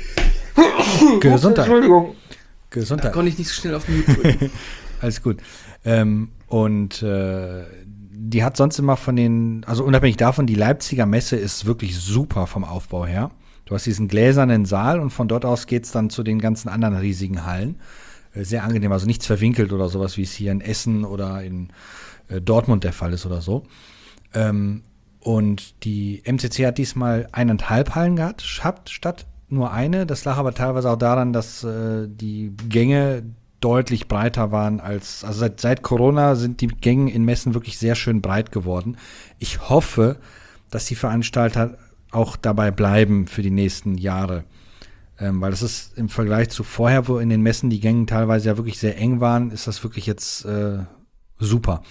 Gesundheit. Entschuldigung. Da Gesundheit. konnte ich nicht so schnell auf Mute drücken. Alles gut. Ähm, und äh, die hat sonst immer von den, also unabhängig davon, die Leipziger Messe ist wirklich super vom Aufbau her. Du hast diesen gläsernen Saal und von dort aus geht es dann zu den ganzen anderen riesigen Hallen. Äh, sehr angenehm, also nichts verwinkelt oder sowas, wie es hier in Essen oder in äh, Dortmund der Fall ist oder so. Ähm, und die M C C hat diesmal eineinhalb Hallen gehabt, statt nur eine. Das lag aber teilweise auch daran, dass äh, die Gänge deutlich breiter waren als, also seit, seit Corona sind die Gänge in Messen wirklich sehr schön breit geworden. Ich hoffe, dass die Veranstalter auch dabei bleiben für die nächsten Jahre. Ähm, weil das ist im Vergleich zu vorher, wo in den Messen die Gänge teilweise ja wirklich sehr eng waren, ist das wirklich jetzt äh, super.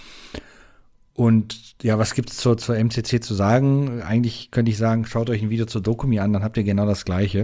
Und ja, was gibt's zur, zur M C C zu sagen? Eigentlich könnte ich sagen, schaut euch ein Video zur Dokumi an, dann habt ihr genau das Gleiche.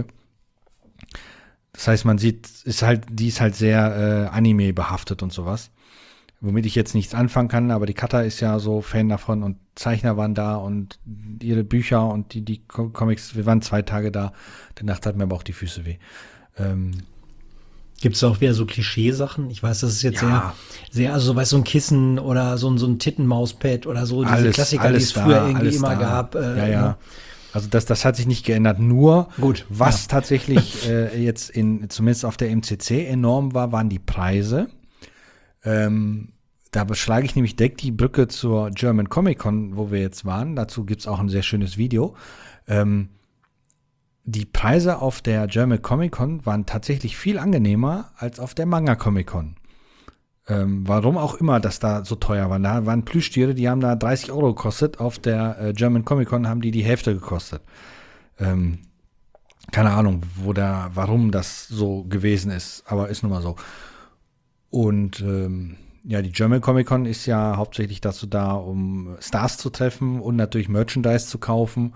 Das heißt, man sieht, ist halt, die ist halt sehr äh, Anime behaftet und sowas. Womit ich jetzt nichts anfangen kann, aber die Cutter ist ja so Fan davon und Zeichner waren da und ihre Bücher und die, die Comics, wir waren zwei Tage da, danach taten mir aber auch die Füße weh. Ähm, Gibt es auch wieder so Klischeesachen? Ich weiß, das ist jetzt Ja. sehr, sehr, also so, weißt du, so ein Kissen oder so ein, so ein Tittenmauspad oder so, diese alles, Klassiker, alles die es früher da, irgendwie alles immer da. gab. Äh, ja, ja. ne? Also das, das hat sich nicht geändert. Nur, Gut, was ja. tatsächlich äh, jetzt in, zumindest auf der M C C enorm war, waren die Preise. Ähm, da beschlage ich nämlich direkt die Brücke zur German Comic Con, wo wir jetzt waren. Dazu gibt es auch ein sehr schönes Video. Ähm, die Preise auf der German Comic Con waren tatsächlich viel angenehmer als auf der Manga Comic Con. Ähm, warum auch immer das da so teuer war. Da waren Plüschtiere, die haben da dreißig Euro gekostet. Auf der äh, German Comic Con haben die die Hälfte gekostet. Ähm, keine Ahnung, wo da, warum das so gewesen ist, aber ist nun mal so. Und ähm, ja, die German Comic Con ist ja hauptsächlich dazu da, um Stars zu treffen und natürlich Merchandise zu kaufen.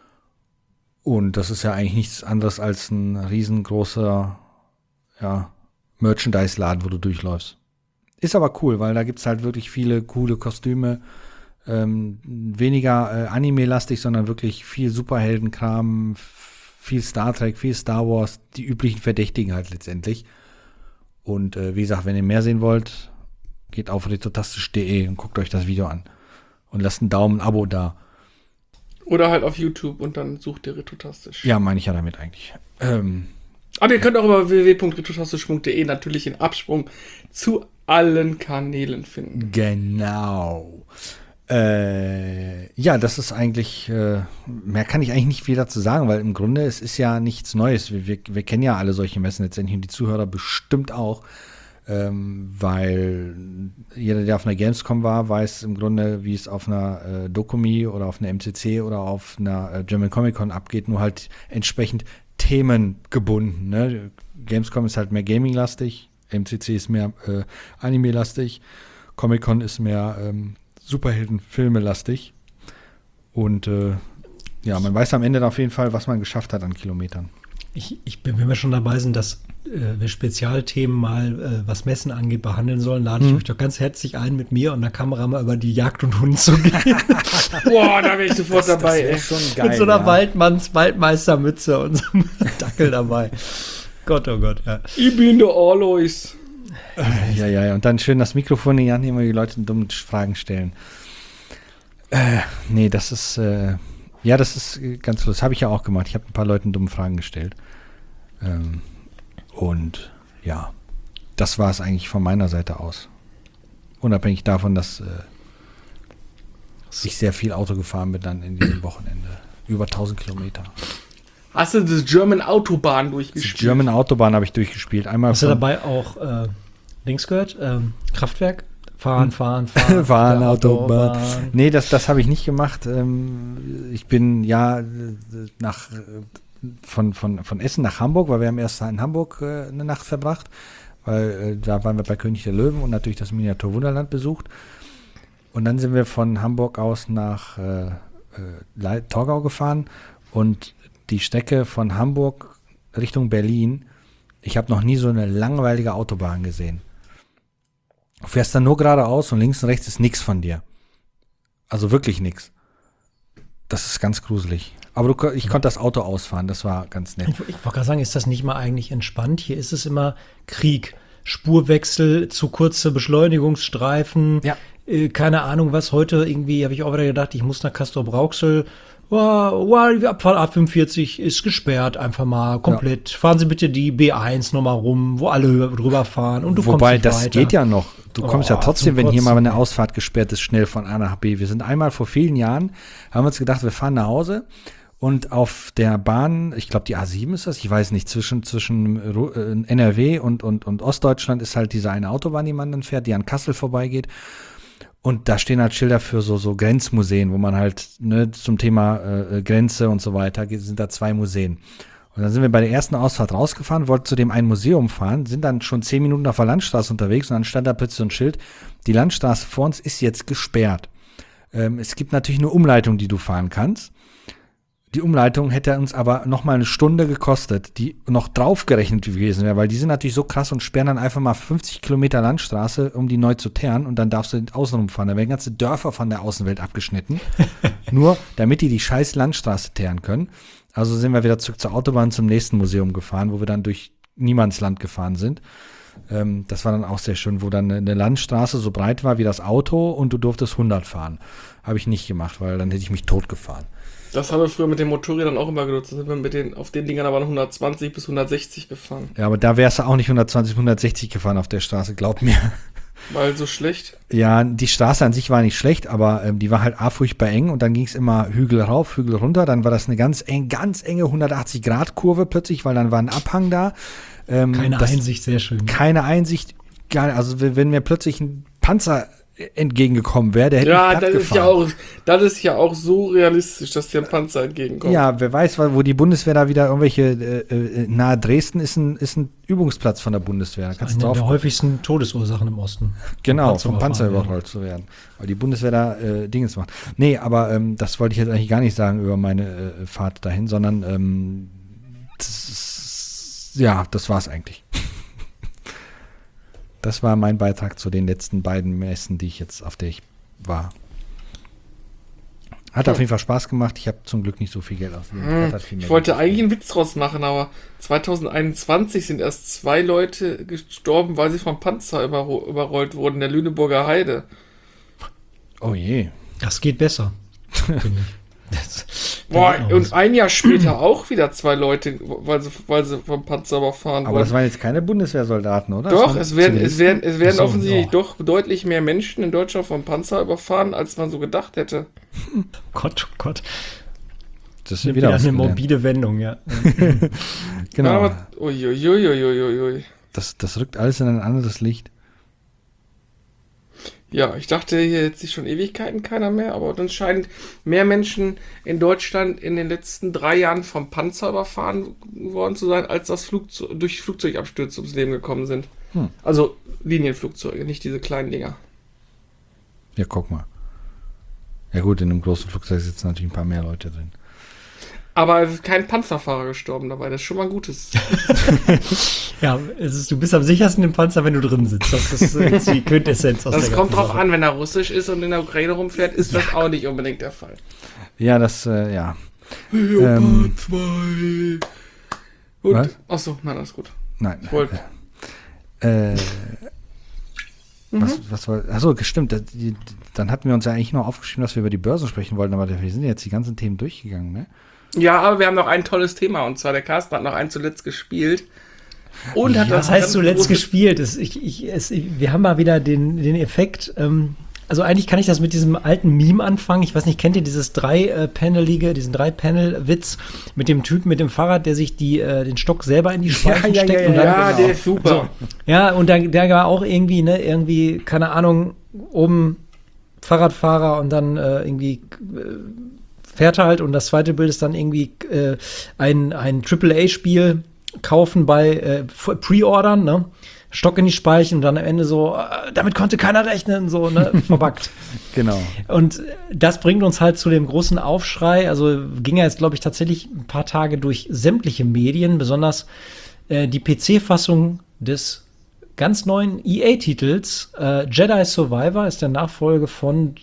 Und das ist ja eigentlich nichts anderes als ein riesengroßer, ja, Merchandise-Laden, wo du durchläufst. Ist aber cool, weil da gibt's halt wirklich viele coole Kostüme. Ähm, weniger äh, Anime-lastig, sondern wirklich viel Superheldenkram, f- viel Star Trek, viel Star Wars, die üblichen Verdächtigen halt letztendlich. Und äh, wie gesagt, wenn ihr mehr sehen wollt, geht auf retrotastisch punkt de und guckt euch das Video an. Und lasst einen Daumen, ein Abo da. Oder halt auf YouTube und dann sucht ihr Retrotastisch. Ja, meine ich ja damit eigentlich. Ähm, Aber ihr könnt auch über w w w punkt retrotastisch punkt de natürlich den Absprung zu allen Kanälen finden. Genau. Äh, ja, das ist eigentlich, äh, mehr kann ich eigentlich nicht viel dazu sagen, weil im Grunde es ist ja nichts Neues. Wir, wir, wir kennen ja alle solche Messen letztendlich und die Zuhörer bestimmt auch, ähm, weil jeder, der auf einer Gamescom war, weiß im Grunde, wie es auf einer äh, Dokumi oder auf einer M C C oder auf einer äh, German Comic Con abgeht, nur halt entsprechend themengebunden. Ne? Gamescom ist halt mehr Gaming-lastig, M C C ist mehr äh, Anime-lastig, Comic-Con ist mehr ähm, Superhelden-Filme lastig. Und äh, ja, man weiß am Ende auf jeden Fall, was man geschafft hat an Kilometern. Ich, ich bin, wenn wir schon dabei sind, dass äh, wir Spezialthemen mal, äh, was Messen angeht, behandeln sollen, lade ich Hm. euch doch ganz herzlich ein, mit mir und der Kamera mal über die Jagd und Hund zu gehen. Boah, da wäre ich sofort dabei, ey. schon Mit so einer Waldmanns, Waldmeistermütze und so einem Dackel dabei. Gott, oh Gott, ja. Ich bin der Alois. Ja, ja, ja. Und dann schön das Mikrofon in die Hand nehmen und die Leute dumme Fragen stellen. Äh, nee, das ist, äh, ja, das ist äh, ganz lustig. Das habe ich ja auch gemacht. Ich habe ein paar Leuten dumme Fragen gestellt. Ähm, und ja, das war es eigentlich von meiner Seite aus. Unabhängig davon, dass äh, ich sehr viel Auto gefahren bin dann in diesem Wochenende. Über tausend Kilometer. Hast du das German Autobahn Die durchgespielt? German Autobahn habe ich durchgespielt. Einmal Hast du von- dabei auch äh, Dings gehört? Ähm, Kraftwerk? Fahren, fahren, fahren. Fahren, der Autobahn. Nee, das, das habe ich nicht gemacht. Ähm, ich bin ja äh, nach, äh, von, von, von Essen nach Hamburg, weil wir haben erst in Hamburg äh, eine Nacht verbracht, weil äh, da waren wir bei König der Löwen und natürlich das Miniaturwunderland besucht. Und dann sind wir von Hamburg aus nach äh, äh, Lei- Torgau gefahren und die Strecke von Hamburg Richtung Berlin, ich habe noch nie so eine langweilige Autobahn gesehen. Du fährst dann nur geradeaus und links und rechts ist nichts von dir. Also wirklich nichts. Das ist ganz gruselig. Aber du, ich konnte das Auto ausfahren, das war ganz nett. Ich, ich wollte gerade sagen, ist das nicht mal eigentlich entspannt? Hier ist es immer Krieg. Spurwechsel, zu kurze Beschleunigungsstreifen. Ja. Äh, keine Ahnung was. Heute irgendwie habe ich auch wieder gedacht, ich muss nach Castrop-Rauxel. Wow, wow, die Abfahrt A fünfundvierzig ist gesperrt, einfach mal komplett. Fahren Sie bitte die B eins nochmal rum, wo alle drüber fahren und du Wobei, kommst nicht das weiter. geht ja noch. Du kommst Oh, ja trotzdem, zum wenn hier mal Kotzen. eine Ausfahrt gesperrt ist, schnell von A nach B. Wir sind einmal vor vielen Jahren, haben uns gedacht, wir fahren nach Hause und auf der Bahn, ich glaube die A sieben ist das, ich weiß nicht, zwischen, zwischen Ru- äh, N R W und, und, und Ostdeutschland ist halt diese eine Autobahn, die man dann fährt, die an Kassel vorbeigeht. Und da stehen halt Schilder für so, so Grenzmuseen, wo man halt ne, zum Thema äh, Grenze und so weiter, sind da zwei Museen. Und dann sind wir bei der ersten Ausfahrt rausgefahren, wollten zu dem einen Museum fahren, sind dann schon zehn Minuten auf der Landstraße unterwegs und dann stand da plötzlich so ein Schild, die Landstraße vor uns ist jetzt gesperrt. Ähm, es gibt natürlich eine Umleitung, die du fahren kannst. Die Umleitung hätte uns aber noch mal eine Stunde gekostet, die noch draufgerechnet gewesen wäre, weil die sind natürlich so krass und sperren dann einfach mal fünfzig Kilometer Landstraße, um die neu zu teeren und dann darfst du außenrum fahren. Da werden ganze Dörfer von der Außenwelt abgeschnitten, nur damit die die scheiß Landstraße teeren können. Also sind wir wieder zurück zur Autobahn zum nächsten Museum gefahren, wo wir dann durch Niemandsland gefahren sind. Ähm, das war dann auch sehr schön, wo dann eine Landstraße so breit war wie das Auto und du durftest hundert fahren. Habe ich nicht gemacht, weil dann hätte ich mich tot gefahren. Das haben wir früher mit den Motorrädern auch immer genutzt. Da sind wir mit den, auf den Dingern aber hundertzwanzig bis hundertsechzig gefahren. Ja, aber da wärst du auch nicht hundertzwanzig, hundertsechzig gefahren auf der Straße, glaub mir. Weil so schlecht. Ja, die Straße an sich war nicht schlecht, aber ähm, die war halt a furchtbar eng und dann ging es immer Hügel rauf, Hügel runter. Dann war das eine ganz eng, ganz enge hundertachtzig Grad Kurve plötzlich, weil dann war ein Abhang da. Ähm, Keine das, Einsicht, sehr schön. Keine Einsicht, gar nicht, also wenn, wenn mir plötzlich ein Panzer entgegengekommen wäre, der hätte Ja, mich das ist ja auch, das ist ja auch so realistisch, dass dir ein Panzer entgegenkommt. Ja, wer weiß, wo die Bundeswehr da wieder irgendwelche, äh, äh, nahe Dresden ist ein, ist ein Übungsplatz von der Bundeswehr. Da kannst Eine du drauf der gucken. häufigsten Todesursachen im Osten. Genau, vom Panzer überfahren überrollt zu werden. Weil die Bundeswehr da äh, Dinges macht. Nee, aber ähm, das wollte ich jetzt eigentlich gar nicht sagen über meine äh, Fahrt dahin, sondern ähm, das ist, ja, das war's eigentlich. Das war mein Beitrag zu den letzten beiden Messen, die ich jetzt, auf der ich war. Hat Hm. auf jeden Fall Spaß gemacht. Ich habe zum Glück nicht so viel Geld ausgegeben. Hm. Hat halt viel mehr Ich wollte Geld eigentlich einen Witz draus machen, aber zwanzig einundzwanzig sind erst zwei Leute gestorben, weil sie vom Panzer überro- überrollt wurden, der Lüneburger Heide. Oh je. Das geht besser, finde ich. Das, da Boah, geht noch und was. ein Jahr später auch wieder zwei Leute, weil sie, weil sie vom Panzer überfahren Aber wurden. das waren jetzt keine Bundeswehrsoldaten, oder? Das Doch, waren es werden, es Zivilisten? werden, es werden Ach so, offensichtlich ja. doch deutlich mehr Menschen in Deutschland vom Panzer überfahren, als man so gedacht hätte. Gott, oh Gott. Das ist Nimmt wieder wieder was eine gelernt. morbide Wendung, ja. Genau. Ja, aber, uiuiuiuiui. Das, das rückt alles in ein anderes Licht. Ja, ich dachte, hier hätte sich schon Ewigkeiten keiner mehr, aber dann scheint mehr Menschen in Deutschland in den letzten drei Jahren vom Panzer überfahren worden zu sein, als das Flugzeug, durch Flugzeugabstürze ums Leben gekommen sind. Hm. Also Linienflugzeuge, nicht diese kleinen Dinger. Ja, guck mal. Ja gut, in einem großen Flugzeug sitzen natürlich ein paar mehr Leute drin. Aber es ist kein Panzerfahrer gestorben dabei, das ist schon mal ein gutes. Ja, es ist, du bist am sichersten im Panzer, wenn du drin sitzt. Das ist äh, jetzt die Quintessenz aus Das der kommt ganzen drauf Sache. an, wenn er russisch ist und in der Ukraine rumfährt, ist das auch nicht unbedingt der Fall. Ja, das, äh, ja. Leopard Ähm, zwei. Gut. was? Achso, nein, alles gut. Nein. Ich wollte. Äh, Mhm. was, was war, achso, stimmt. das- die- Dann hatten wir uns ja eigentlich noch aufgeschrieben, dass wir über die Börsen sprechen wollten, aber wir sind ja jetzt die ganzen Themen durchgegangen, ne? Ja, aber wir haben noch ein tolles Thema und zwar der Carsten hat noch einen zuletzt gespielt. Und hat Ja, das was heißt ganz zuletzt große- gespielt? Es, ich, ich, es, wir haben mal wieder den, den Effekt, ähm, also eigentlich kann ich das mit diesem alten Meme anfangen. Ich weiß nicht, kennt ihr dieses drei-panelige, diesen drei-Panel-Witz mit dem Typen mit dem Fahrrad, der sich die, äh, den Stock selber in die Speichen ja, ja, steckt? ja, und dann, Ja, genau. der ist super. ja, und da, der war auch irgendwie, ne, irgendwie, keine Ahnung, oben Fahrradfahrer und dann äh, irgendwie äh, fährt er halt und das zweite Bild ist dann irgendwie äh, ein, ein Triple A-Spiel kaufen bei äh, Pre-Ordern, ne? Stock in die Speichen und dann am Ende so, äh, damit konnte keiner rechnen, so, ne, verbuggt. Genau. Und das bringt uns halt zu dem großen Aufschrei. Also ging ja jetzt, glaube ich, tatsächlich ein paar Tage durch sämtliche Medien, besonders äh, die P C-Fassung des ganz neuen E A-Titels. Äh, Jedi Survivor ist der Nachfolge von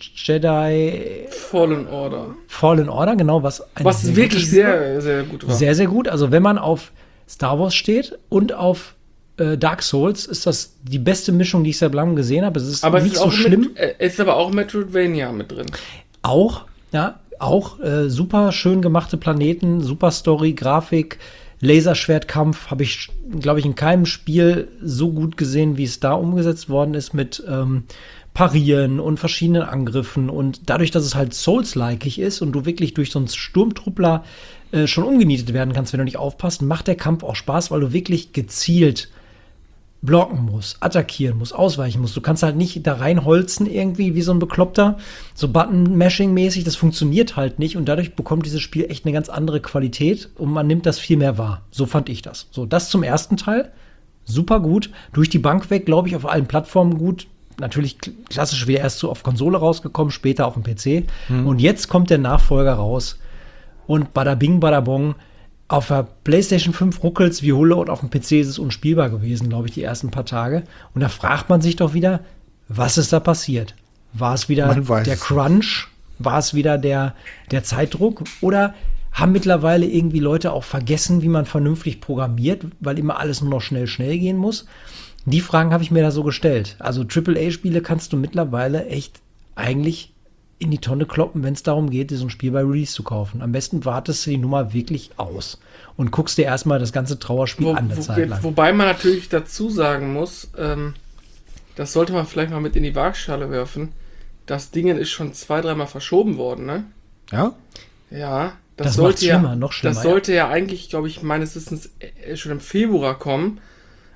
Jedi Fallen Order. Fallen Order, genau, was ein Was sehr wirklich gutes Spiel war. sehr, sehr gut war. Sehr, sehr gut. Also wenn man auf Star Wars steht und auf äh, Dark Souls, ist das die beste Mischung, die ich seit langem gesehen habe. Es ist aber es nicht ist, so auch schlimm. Mit, äh, es ist aber auch Metroidvania mit drin. Auch, ja, auch äh, super schön gemachte Planeten, super Story, Grafik, Laserschwertkampf habe ich, glaube ich, in keinem Spiel so gut gesehen, wie es da umgesetzt worden ist mit ähm, Parieren und verschiedenen Angriffen und dadurch, dass es halt Souls-likeig ist und du wirklich durch so einen Sturmtruppler äh, schon umgenietet werden kannst, wenn du nicht aufpasst, macht der Kampf auch Spaß, weil du wirklich gezielt blocken muss, attackieren muss, ausweichen muss. Du kannst halt nicht da reinholzen irgendwie wie so ein Bekloppter, so Button-Mashing-mäßig, das funktioniert halt nicht und dadurch bekommt dieses Spiel echt eine ganz andere Qualität und man nimmt das viel mehr wahr. So fand ich das. So, das zum ersten Teil. Super gut. Durch die Bank weg, glaube ich, auf allen Plattformen gut. Natürlich klassisch wieder erst so auf Konsole rausgekommen, später auf dem P C. Mhm. Und jetzt kommt der Nachfolger raus und bada bing, bada bong. Auf der PlayStation fünf ruckelt's wie Hulle und auf dem P C ist es unspielbar gewesen, glaube ich, die ersten paar Tage. Und da fragt man sich doch wieder, was ist da passiert? War es wieder Man weiß der es Crunch? War es wieder der, der Zeitdruck? Oder haben mittlerweile irgendwie Leute auch vergessen, wie man vernünftig programmiert, weil immer alles nur noch schnell, schnell gehen muss? Die Fragen habe ich mir da so gestellt. Also Triple A-Spiele kannst du mittlerweile echt eigentlich in die Tonne kloppen, wenn es darum geht, dir so ein Spiel bei Release zu kaufen. Am besten wartest du die Nummer wirklich aus und guckst dir erstmal das ganze Trauerspiel Wo, an der wo, Zeit lang. wobei man natürlich dazu sagen muss, ähm, das sollte man vielleicht mal mit in die Waagschale werfen. Das Ding ist schon zwei, dreimal verschoben worden, ne? Ja? Ja, das, Das sollte macht's schlimmer, ja, noch schlimmer, das sollte ja, eigentlich, glaube ich, meines Wissens äh, schon im Februar kommen.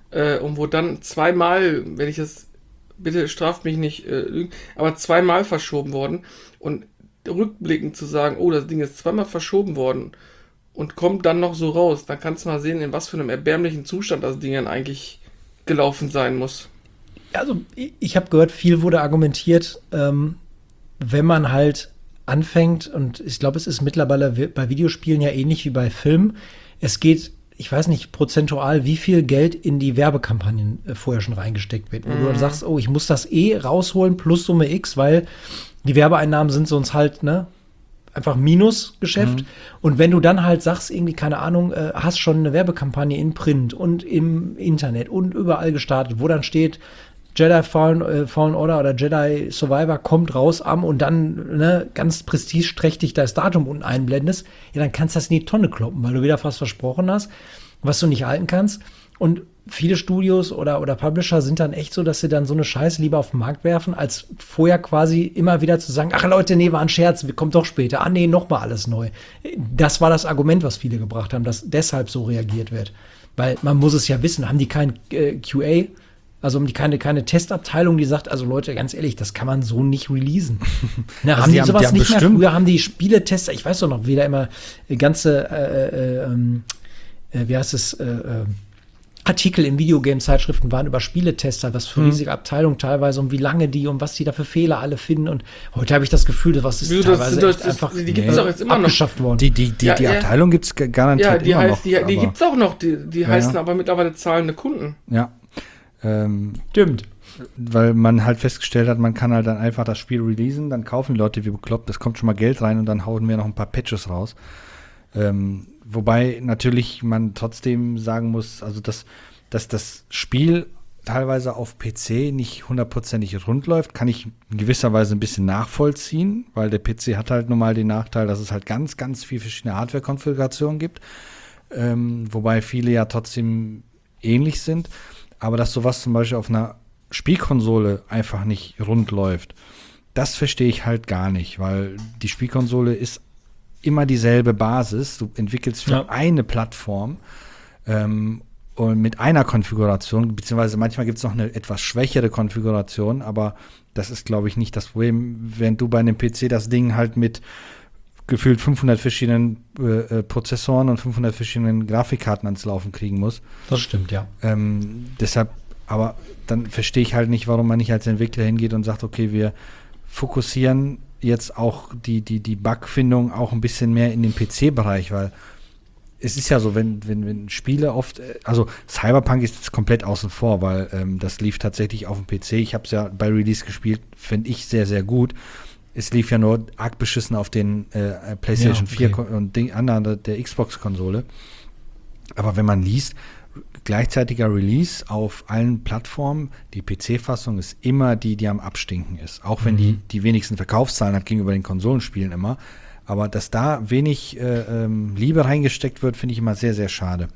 äh, und wo dann zweimal, wenn ich das, bitte straft mich nicht, äh, lügen, aber zweimal verschoben worden und rückblickend zu sagen, oh, das Ding ist zweimal verschoben worden und kommt dann noch so raus, dann kannst du mal sehen, in was für einem erbärmlichen Zustand das Ding dann eigentlich gelaufen sein muss. Also ich, ich habe gehört, viel wurde argumentiert, ähm, wenn man halt anfängt, und ich glaube, es ist mittlerweile bei Videospielen ja ähnlich wie bei Filmen, es geht, ich weiß nicht prozentual, wie viel Geld in die Werbekampagnen äh, vorher schon reingesteckt wird, wo mhm. du dann sagst, oh, ich muss das eh rausholen plus Summe X, weil die Werbeeinnahmen sind sonst halt, ne, einfach Minusgeschäft. Mhm. Und wenn du dann halt sagst, irgendwie, keine Ahnung, äh, hast schon eine Werbekampagne in Print und im Internet und überall gestartet, wo dann steht, Jedi Fallen, äh, Fallen Order oder Jedi Survivor kommt raus am und dann ne, ganz prestigeträchtig das Datum unten einblendest, ja, dann kannst du das in die Tonne kloppen, weil du wieder was versprochen hast, was du nicht halten kannst. Und viele Studios oder, oder Publisher sind dann echt so, dass sie dann so eine Scheiße lieber auf den Markt werfen, als vorher quasi immer wieder zu sagen, ach Leute, nee, war ein Scherz, kommt doch später. Ah nee, nochmal alles neu. Das war das Argument, was viele gebracht haben, dass deshalb so reagiert wird. Weil man muss es ja wissen, haben die kein äh, Q A, also haben die keine, keine Testabteilung, die sagt, also Leute, ganz ehrlich, das kann man so nicht releasen. Na, also haben die, die sowas haben, die nicht mehr? Früher haben die Spieletester, ich weiß doch noch, wieder immer ganze, äh, äh, äh, wie heißt es, äh, äh, Artikel in Videogame-Zeitschriften waren über Spieletester, was für hm. riesige Abteilungen teilweise und wie lange die und was die da für Fehler alle finden. Und heute habe ich das Gefühl, was ist Wieso, teilweise das, echt das, einfach die gibt es auch jetzt immer abgeschafft noch. worden. Die, die, die, ja, die ja. Abteilung gibt es garantiert ja, die immer heißt, noch. Die, die gibt es auch noch, die, die ja, heißen ja. aber mittlerweile zahlende Kunden. Ja. Ähm, Stimmt. Weil man halt festgestellt hat, man kann halt dann einfach das Spiel releasen, dann kaufen die Leute wie bekloppt, es kommt schon mal Geld rein und dann hauen wir noch ein paar Patches raus. Ähm, wobei natürlich man trotzdem sagen muss, also dass, dass das Spiel teilweise auf P C nicht hundertprozentig rund läuft, kann ich in gewisser Weise ein bisschen nachvollziehen, weil der P C hat halt nun mal den Nachteil, dass es halt ganz, ganz viel verschiedene Hardware-Konfigurationen gibt, ähm, wobei viele ja trotzdem ähnlich sind, aber dass sowas zum Beispiel auf einer Spielkonsole einfach nicht rund läuft, das verstehe ich halt gar nicht, weil die Spielkonsole ist immer dieselbe Basis, du entwickelst für ja. eine Plattform ähm, und mit einer Konfiguration, beziehungsweise manchmal gibt es noch eine etwas schwächere Konfiguration, aber das ist, glaube ich, nicht das Problem, während du bei einem P C das Ding halt mit gefühlt fünfhundert verschiedenen äh, Prozessoren und fünfhundert verschiedenen Grafikkarten ans Laufen kriegen musst. Das stimmt, ja. Ähm, deshalb, aber dann verstehe ich halt nicht, warum man nicht als Entwickler hingeht und sagt, okay, wir fokussieren jetzt auch die, die, die Bugfindung auch ein bisschen mehr in den P C-Bereich, weil es ist ja so, wenn, wenn, wenn Spiele oft, also Cyberpunk ist jetzt komplett außen vor, weil ähm, das lief tatsächlich auf dem P C. Ich habe es ja bei Release gespielt, finde ich sehr, sehr gut. Es lief ja nur arg beschissen auf den äh, PlayStation ja, okay. vier und den anderen der Xbox-Konsole. Aber wenn man liest, gleichzeitiger Release auf allen Plattformen, die P C-Fassung ist immer die, die am Abstinken ist. Auch wenn mhm. die die wenigsten Verkaufszahlen hat gegenüber den Konsolenspielen immer. Aber dass da wenig äh, ähm, Liebe reingesteckt wird, finde ich immer sehr, sehr schade.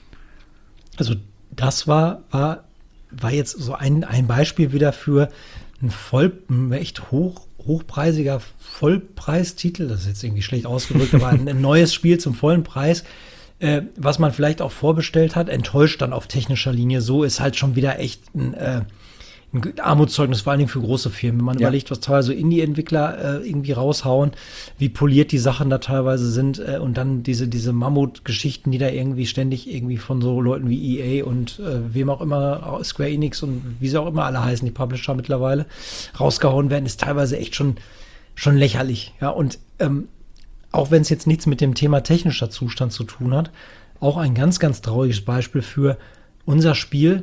Also das war, war, war jetzt so ein, ein Beispiel wieder für ein voll, ein echt hoch, hochpreisiger Vollpreistitel. Das ist jetzt irgendwie schlecht ausgedrückt, aber ein, ein neues Spiel zum vollen Preis, äh, was man vielleicht auch vorbestellt hat, enttäuscht dann auf technischer Linie. So ist halt schon wieder echt ein äh, ein Armutszeugnis, vor allen Dingen für große Firmen. Wenn man ja. überlegt, was teilweise Indie-Entwickler äh, irgendwie raushauen, wie poliert die Sachen da teilweise sind äh, und dann diese, diese Mammut-Geschichten, die da irgendwie ständig irgendwie von so Leuten wie E A und äh, wem auch immer, Square Enix und wie sie auch immer alle heißen, die Publisher mittlerweile, rausgehauen werden, ist teilweise echt schon, schon lächerlich. Ja, und ähm, auch wenn es jetzt nichts mit dem Thema technischer Zustand zu tun hat, auch ein ganz, ganz trauriges Beispiel für unser Spiel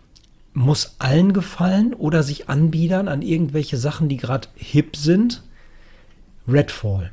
muss allen gefallen oder sich anbiedern an irgendwelche Sachen, die gerade hip sind. Redfall.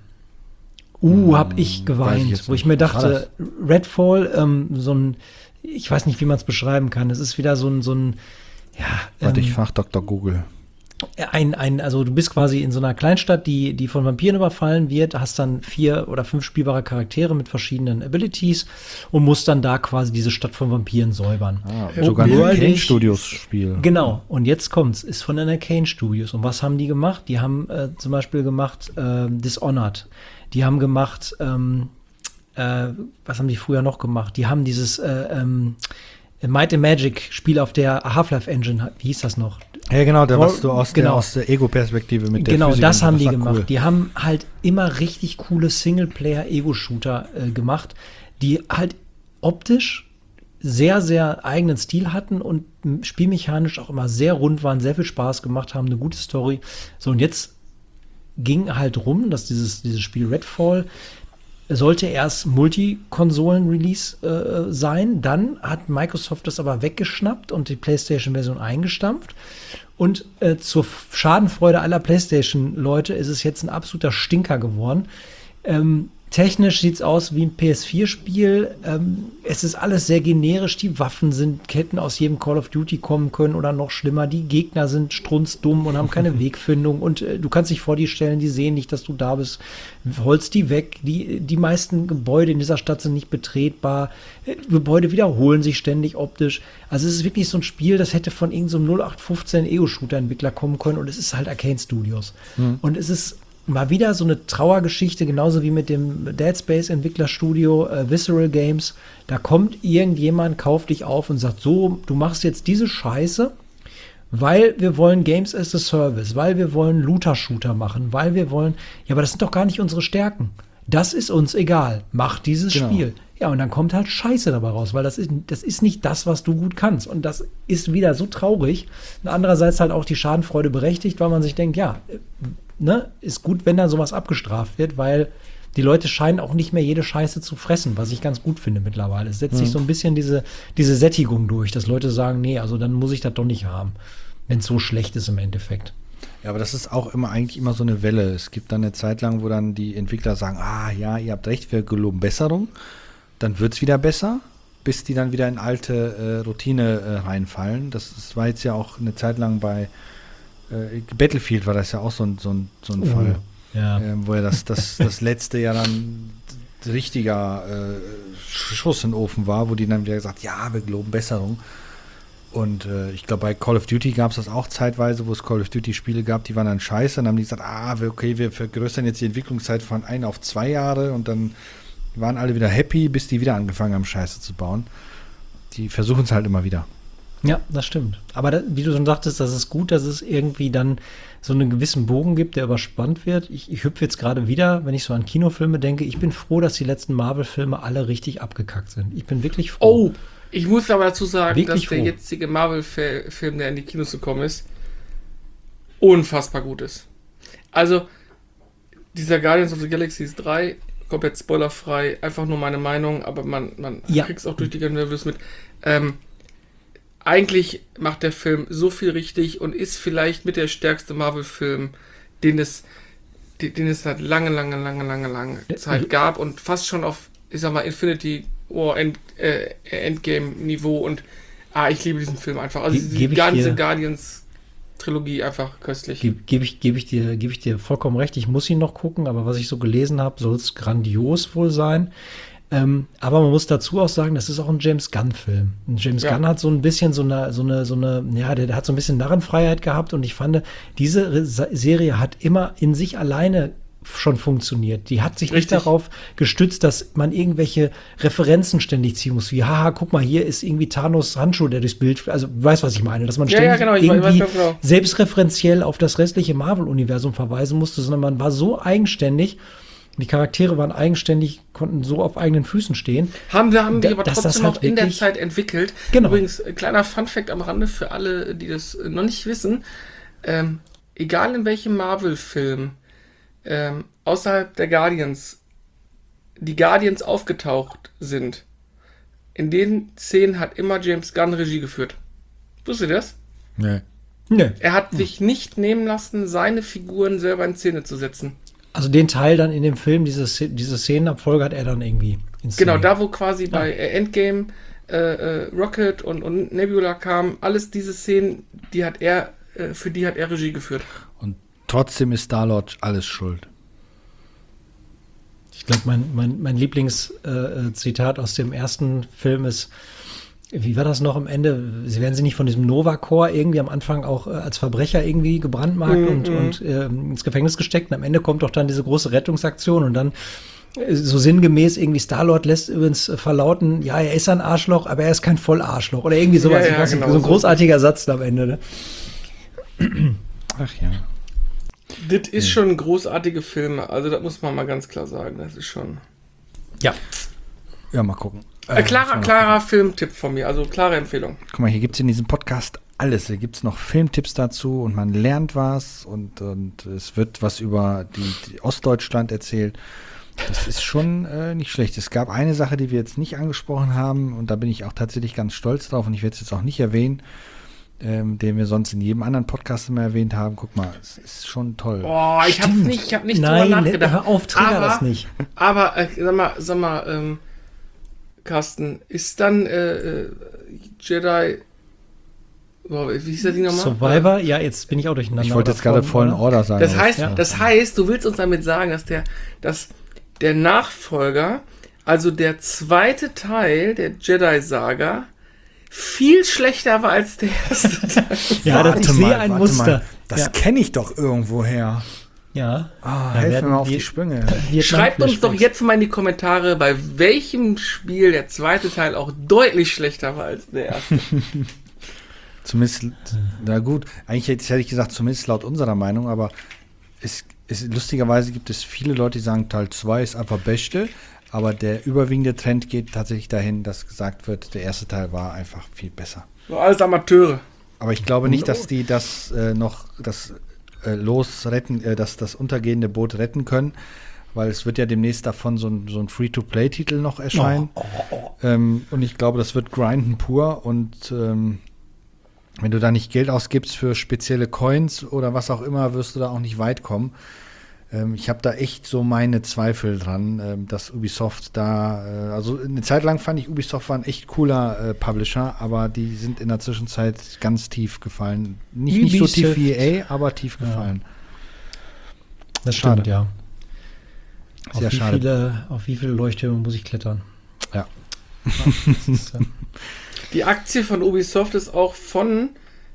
Uh, hm, hab ich geweint, ich wo ich mir dachte, Redfall, ähm, so ein, ich weiß nicht, wie man es beschreiben kann. Es ist wieder so ein, so ein, ja. Warte, ähm, ich frag Doktor Google. Ein, ein, also du bist quasi in so einer Kleinstadt, die, die von Vampiren überfallen wird, hast dann vier oder fünf spielbare Charaktere mit verschiedenen Abilities und musst dann da quasi diese Stadt von Vampiren säubern. Ah, sogar ein Arcane Studios Spiel. Genau, und jetzt kommt's, ist von den Arcane Studios. Und was haben die gemacht? Die haben äh, zum Beispiel gemacht äh, Dishonored. Die haben gemacht, ähm, äh, was haben die früher noch gemacht? Die haben dieses äh, ähm, Might and Magic Spiel auf der Half-Life Engine, wie hieß das noch? Ja, genau, da was du aus genau. der, aus der Ego-Perspektive mit der Genau, Physik das und haben die war gemacht. cool. Die haben halt immer richtig coole Singleplayer-Ego-Shooter äh, gemacht, die halt optisch sehr, sehr eigenen Stil hatten und spielmechanisch auch immer sehr rund waren, sehr viel Spaß gemacht haben, eine gute Story. So, und jetzt ging halt rum, dass dieses, dieses Spiel Redfall sollte erst Multikonsolen-Release äh, sein. Dann hat Microsoft das aber weggeschnappt und die PlayStation-Version eingestampft. Und äh, zur Schadenfreude aller PlayStation-Leute ist es jetzt ein absoluter Stinker geworden. Ähm, technisch sieht es aus wie ein P S vier Spiel. Ähm, es ist alles sehr generisch. Die Waffen sind, hätten aus jedem Call of Duty kommen können oder noch schlimmer. Die Gegner sind strunzdumm und haben keine Wegfindung. Und äh, du kannst dich vor die stellen, die sehen nicht, dass du da bist. Holst die weg. Die, die meisten Gebäude in dieser Stadt sind nicht betretbar. Äh, Gebäude wiederholen sich ständig optisch. Also es ist wirklich so ein Spiel, das hätte von irgendeinem so null acht fünfzehn Ego-Shooter-Entwickler kommen können. Und es ist halt Arcane Studios. Mhm. Und es ist mal wieder so eine Trauergeschichte, genauso wie mit dem Dead Space Entwicklerstudio äh, Visceral Games. Da kommt irgendjemand, kauft dich auf und sagt, so, du machst jetzt diese Scheiße, weil wir wollen Games as a Service, weil wir wollen Looter-Shooter machen, weil wir wollen, ja, aber das sind doch gar nicht unsere Stärken. Das ist uns egal. Mach dieses genau. Spiel. Ja, und dann kommt halt Scheiße dabei raus, weil das ist, das ist nicht das, was du gut kannst. Und das ist wieder so traurig. Und andererseits halt auch die Schadenfreude berechtigt, weil man sich denkt, ja, ne, ist gut, wenn da sowas abgestraft wird, weil die Leute scheinen auch nicht mehr jede Scheiße zu fressen, was ich ganz gut finde mittlerweile. Es setzt mhm. sich so ein bisschen diese, diese Sättigung durch, dass Leute sagen, nee, also dann muss ich das doch nicht haben, wenn es so schlecht ist im Endeffekt. Ja, aber das ist auch immer eigentlich immer so eine Welle. Es gibt dann eine Zeit lang, wo dann die Entwickler sagen, ah ja, ihr habt recht, wir geloben Besserung. Dann wird es wieder besser, bis die dann wieder in alte äh, Routine äh, reinfallen. Das, das war jetzt ja auch eine Zeit lang bei äh, Battlefield war das ja auch so ein, so ein, so ein oh, Fall. Ja. Äh, wo ja das, das, das letzte ja dann richtiger äh, Schuss in den Ofen war, wo die dann wieder gesagt, ja, wir geloben Besserung. Und äh, ich glaube, bei Call of Duty gab es das auch zeitweise, wo es Call of Duty-Spiele gab, die waren dann scheiße. Dann haben die gesagt, ah, okay, wir vergrößern jetzt die Entwicklungszeit von ein auf zwei Jahre. Und dann waren alle wieder happy, bis die wieder angefangen haben, Scheiße zu bauen. Die versuchen es halt immer wieder. Ja, das stimmt. Aber da, wie du schon sagtest, das ist gut, dass es irgendwie dann so einen gewissen Bogen gibt, der überspannt wird. Ich, ich hüpfe jetzt gerade wieder, wenn ich so an Kinofilme denke. Ich bin froh, dass die letzten Marvel-Filme alle richtig abgekackt sind. Ich bin wirklich froh. Oh, ich muss aber dazu sagen, wirklich dass der froh. jetzige Marvel-Film, der in die Kinos gekommen ist, unfassbar gut ist. Also, dieser Guardians of the Galaxy drei, komplett spoilerfrei, einfach nur meine Meinung, aber man, man ja. kriegt es auch durch die Reviews mit. Ähm, eigentlich macht der Film so viel richtig und ist vielleicht mit der stärkste Marvel-Film, den es, den, den es seit lange, lange, lange, lange, lange Zeit gab und fast schon auf, ich sag mal, Infinity War End, äh, Endgame-Niveau und ah, ich liebe diesen Film einfach. Also Ge- die ganze Guardians-Trilogie einfach köstlich. Gebe geb ich, geb ich, dir, geb ich dir vollkommen recht. Ich muss ihn noch gucken, aber was ich so gelesen habe, soll es grandios wohl sein. Ähm, aber man muss dazu auch sagen, das ist auch ein James Gunn-Film. Und James ja. Gunn hat so ein bisschen so eine, so eine, so eine, ja, der, der hat so ein bisschen Narrenfreiheit gehabt und ich fand, diese Re- Serie hat immer in sich alleine schon funktioniert. Die hat sich Richtig. nicht darauf gestützt, dass man irgendwelche Referenzen ständig ziehen muss, wie, haha, guck mal, hier ist irgendwie Thanos Handschuh, der durchs Bild, also, du weißt, was ich meine, dass man Ja, ständig ja, genau, ich irgendwie weiß genau. selbstreferenziell auf das restliche Marvel-Universum verweisen musste, sondern man war so eigenständig, die Charaktere waren eigenständig, konnten so auf eigenen Füßen stehen. Haben wir, haben wir aber dass trotzdem das auch halt in der wirklich- Zeit entwickelt. Genau. Übrigens, äh, kleiner Funfact am Rande für alle, die das äh, noch nicht wissen. Ähm, egal in welchem Marvel-Film ähm, außerhalb der Guardians die Guardians aufgetaucht sind, in den Szenen hat immer James Gunn Regie geführt. Wusstet ihr das? Nee. Nö. Er hat sich nicht nehmen lassen, seine Figuren selber in Szene zu setzen. Also den Teil dann in dem Film, diese, Sz- diese Szenenabfolge hat er dann irgendwie inszeniert. Genau, da wo quasi bei äh, Endgame äh, äh, Rocket und, und Nebula kam, alles diese Szenen, die hat er, äh, für die hat er Regie geführt. Und trotzdem ist Star-Lord alles schuld. Ich glaube, mein, mein, mein Lieblingszitat äh, aus dem ersten Film ist, wie war das noch am Ende? Sie werden sie nicht von diesem Nova-Corps irgendwie am Anfang auch äh, als Verbrecher irgendwie gebrandmarkt Mhm. und, und äh, ins Gefängnis gesteckt. Und am Ende kommt doch dann diese große Rettungsaktion und dann so sinngemäß irgendwie Star-Lord lässt übrigens verlauten, ja, er ist ein Arschloch, aber er ist kein Vollarschloch oder irgendwie sowas. Ja, ja, ich weiß genau nicht, so ein so. großartiger Satz am Ende. Ne? Ach ja. Das ist schon großartige Filme, also das muss man mal ganz klar sagen, das ist schon... Ja. Ja, mal gucken. Äh, klarer, muss man noch klarer Filmtipp von mir, also klare Empfehlung. Guck mal, hier gibt es in diesem Podcast alles. Hier gibt es noch Filmtipps dazu und man lernt was und, und es wird was über die, die Ostdeutschland erzählt. Das ist schon äh, nicht schlecht. Es gab eine Sache, die wir jetzt nicht angesprochen haben und da bin ich auch tatsächlich ganz stolz drauf und ich werde es jetzt auch nicht erwähnen, ähm, den wir sonst in jedem anderen Podcast immer erwähnt haben. Guck mal, es ist schon toll. Boah, ich habe Stimmt. nicht, ich hab nicht Nein, drüber nachgedacht. hör auf, trigger aber, das nicht. Aber, äh, sag mal, sag mal, ähm, Carsten, ist dann äh, äh, Jedi, boah, wie hieß das Ding nochmal? Survivor, ja, jetzt bin ich auch durcheinander. Ich wollte jetzt gerade Fallen Order sagen. Das aber heißt, Ja. das heißt, du willst uns damit sagen, dass der, dass der Nachfolger, also der zweite Teil der Jedi-Saga, viel schlechter war als der erste Teil. Ja, das, ich Warte sehe mal, ein warte Muster. mal. Das ja. kenne ich doch irgendwoher. Ja. Ah, Da helf mir werden mal auf wir- die Sprünge. Vietnam Schreibt uns doch Flashbacks. jetzt mal in die Kommentare, bei welchem Spiel der zweite Teil auch deutlich schlechter war als der erste. Zumindest, na gut, eigentlich hätte hätte ich gesagt, zumindest laut unserer Meinung, aber es, es, lustigerweise gibt es viele Leute, die sagen, Teil zwei ist einfach beste, aber der überwiegende Trend geht tatsächlich dahin, dass gesagt wird, der erste Teil war einfach viel besser. So alles Amateure. Aber ich glaube nicht, dass die das äh, noch das äh, Los retten, äh, das, das untergehende Boot retten können, weil es wird ja demnächst davon so ein, so ein Free-to-Play-Titel noch erscheinen. Oh, oh, oh. Ähm, und ich glaube, das wird grinden pur und ähm, wenn du da nicht Geld ausgibst für spezielle Coins oder was auch immer, wirst du da auch nicht weit kommen. Ähm, ich habe da echt so meine Zweifel dran, ähm, dass Ubisoft da, äh, also eine Zeit lang fand ich, Ubisoft war ein echt cooler äh, Publisher, aber die sind in der Zwischenzeit ganz tief gefallen. Nicht, nicht so tief wie E A, aber tief gefallen. Das Schade. stimmt, ja. Sehr auf, wie schade. Viele, auf wie viele Leuchttürme muss ich klettern? Ja. Das ist, äh, Die Aktie von Ubisoft ist auch von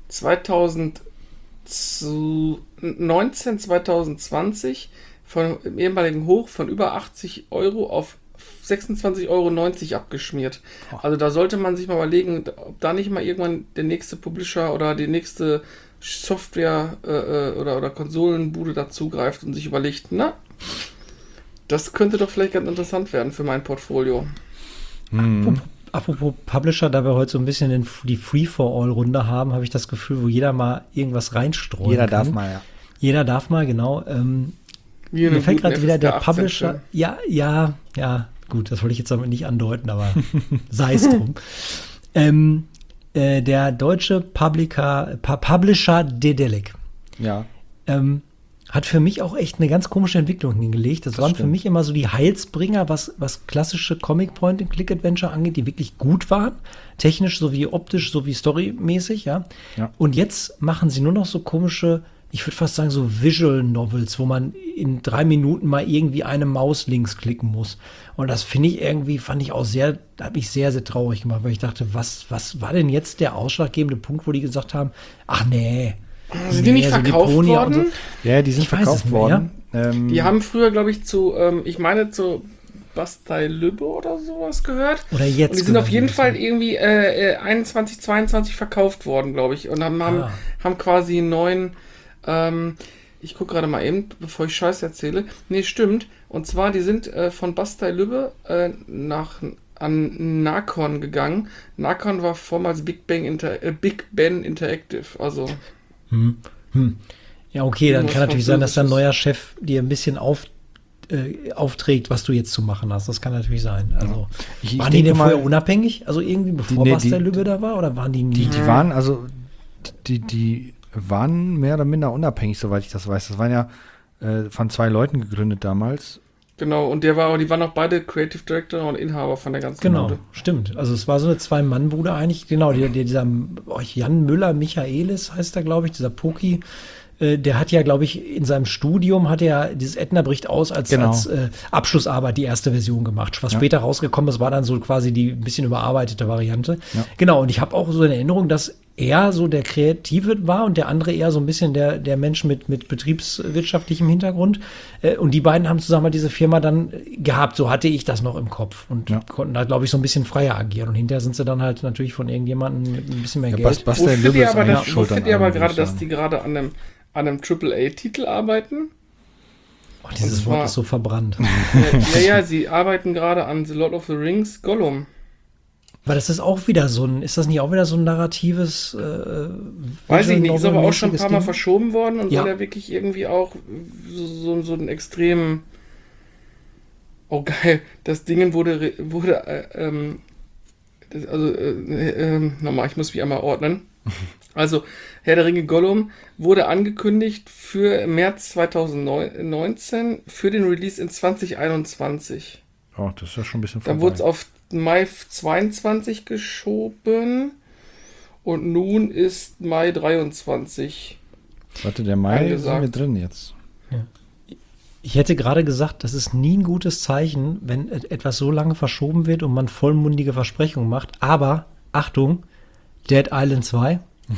zweitausendneunzehn, zweitausendzwanzig von im ehemaligen Hoch von über achtzig Euro auf sechsundzwanzig Euro neunzig abgeschmiert. Also da sollte man sich mal überlegen, ob da nicht mal irgendwann der nächste Publisher oder die nächste Software äh, oder, oder Konsolenbude dazugreift und sich überlegt, na, das könnte doch vielleicht ganz interessant werden für mein Portfolio. Mhm. Apropos Publisher, da wir heute so ein bisschen den, die Free-for-All-Runde haben, habe ich das Gefühl, wo jeder mal irgendwas reinstreuen Jeder kann. darf mal, ja. Jeder darf mal, genau. Ähm, Wie in mir einem fällt guten gerade wieder F S K der achtzehn Publisher. Film. Ja, ja, ja, gut, das wollte ich jetzt damit nicht andeuten, aber sei es drum. ähm, äh, der deutsche Publica, Pu- Publisher Dedelic. Ja. Ähm, hat für mich auch echt eine ganz komische Entwicklung hingelegt. Das, Das waren für stimmt. mich immer so die Heilsbringer, was, was klassische Comic-Point-and-Click-Adventure angeht, die wirklich gut waren. Technisch sowie optisch sowie storymäßig, ja. Ja. Und jetzt machen sie nur noch so komische, ich würde fast sagen so Visual Novels, wo man in drei Minuten mal irgendwie eine Maus links klicken muss. Und das finde ich irgendwie, fand ich auch sehr, da habe ich sehr, sehr traurig gemacht, weil ich dachte, was, was war denn jetzt der ausschlaggebende Punkt, wo die gesagt haben, ach nee, Sind die nicht so verkauft Deponia und worden? Ja, die sind Ich weiß es verkauft nicht mehr, worden. Ähm, Die haben früher, glaube ich, zu, ähm, ich meine, zu Bastei Lübbe oder sowas gehört. Oder jetzt Und die sind gehören auf jeden die Fall dazu. irgendwie äh, äh, einundzwanzig, zweiundzwanzig verkauft worden, glaube ich. Und haben, haben, Ah. haben quasi einen neuen, ähm, ich gucke gerade mal eben, bevor ich Scheiß erzähle. Nee, stimmt. Und zwar, die sind äh, von Bastei Lübbe äh, nach an Nakon gegangen. Nakon war vormals Big Bang Inter äh, Big Ben Interactive. Also Hm. Hm. Ja, okay, dann Irgendwas kann natürlich sein, dass dein Französisches. neuer Chef dir ein bisschen auf, äh, aufträgt, was du jetzt zu machen hast. Das kann natürlich sein. Also, Ich- ich waren die denke denn mal- vorher unabhängig? Also irgendwie bevor nee, die- Bastel Lübbe da war? Oder waren die Die, nie? die waren, also, die, die waren mehr oder minder unabhängig, soweit ich das weiß. Das waren ja äh, von zwei Leuten gegründet damals. genau, und der war, die waren auch beide Creative Director und Inhaber von der ganzen Genau, Bude. stimmt. Also es war so eine Zwei-Mann-Bude eigentlich. Genau, der, der, dieser oh, Jan Müller Michaelis heißt er, glaube ich, dieser Poki. Äh, der hat ja, glaube ich, in seinem Studium hat er dieses Ätna bricht aus als, Genau. als äh, Abschlussarbeit die erste Version gemacht. Was Ja. später rausgekommen ist, war dann so quasi die ein bisschen überarbeitete Variante. Ja. Genau, und ich habe auch so in Erinnerung, dass eher so der Kreative war und der andere eher so ein bisschen der, der Mensch mit, mit betriebswirtschaftlichem Hintergrund. Äh, und die beiden haben zusammen halt diese Firma dann gehabt, so hatte ich das noch im Kopf und ja. konnten da, glaube ich, so ein bisschen freier agieren. Und hinterher sind sie dann halt natürlich von irgendjemandem mit ein bisschen mehr ja, Geld. Was, was wo findet ihr aber, das, wo findet ihr aber gerade, dass die gerade an einem, an einem Triple A-Titel arbeiten? Oh, dieses Wort ist so verbrannt. ja, ja, sie arbeiten gerade an The Lord of the Rings Gollum. Weil das ist auch wieder so ein, ist das nicht auch wieder so ein narratives äh, Weiß ich nicht, ist aber auch schon ein paar Mal Ding? verschoben worden und ja. soll ja wirklich irgendwie auch so, so, so einen extremen oh geil, das Ding wurde, wurde äh, ähm, das, also äh, äh, nochmal, ich muss mich einmal ordnen. Also, Herr der Ringe Gollum wurde angekündigt für März zwanzig neunzehn für den Release in zwanzig einundzwanzig. Oh, das ist ja schon ein bisschen vorbei. Dann wurde es auf Mai zweiundzwanzig geschoben und nun ist Mai dreiundzwanzig. Warte, der Mai angesagt. Sind wir drin jetzt. Ja. Ich hätte gerade gesagt, das ist nie ein gutes Zeichen, wenn etwas so lange verschoben wird und man vollmundige Versprechungen macht. Aber, Achtung, Dead Island zwei,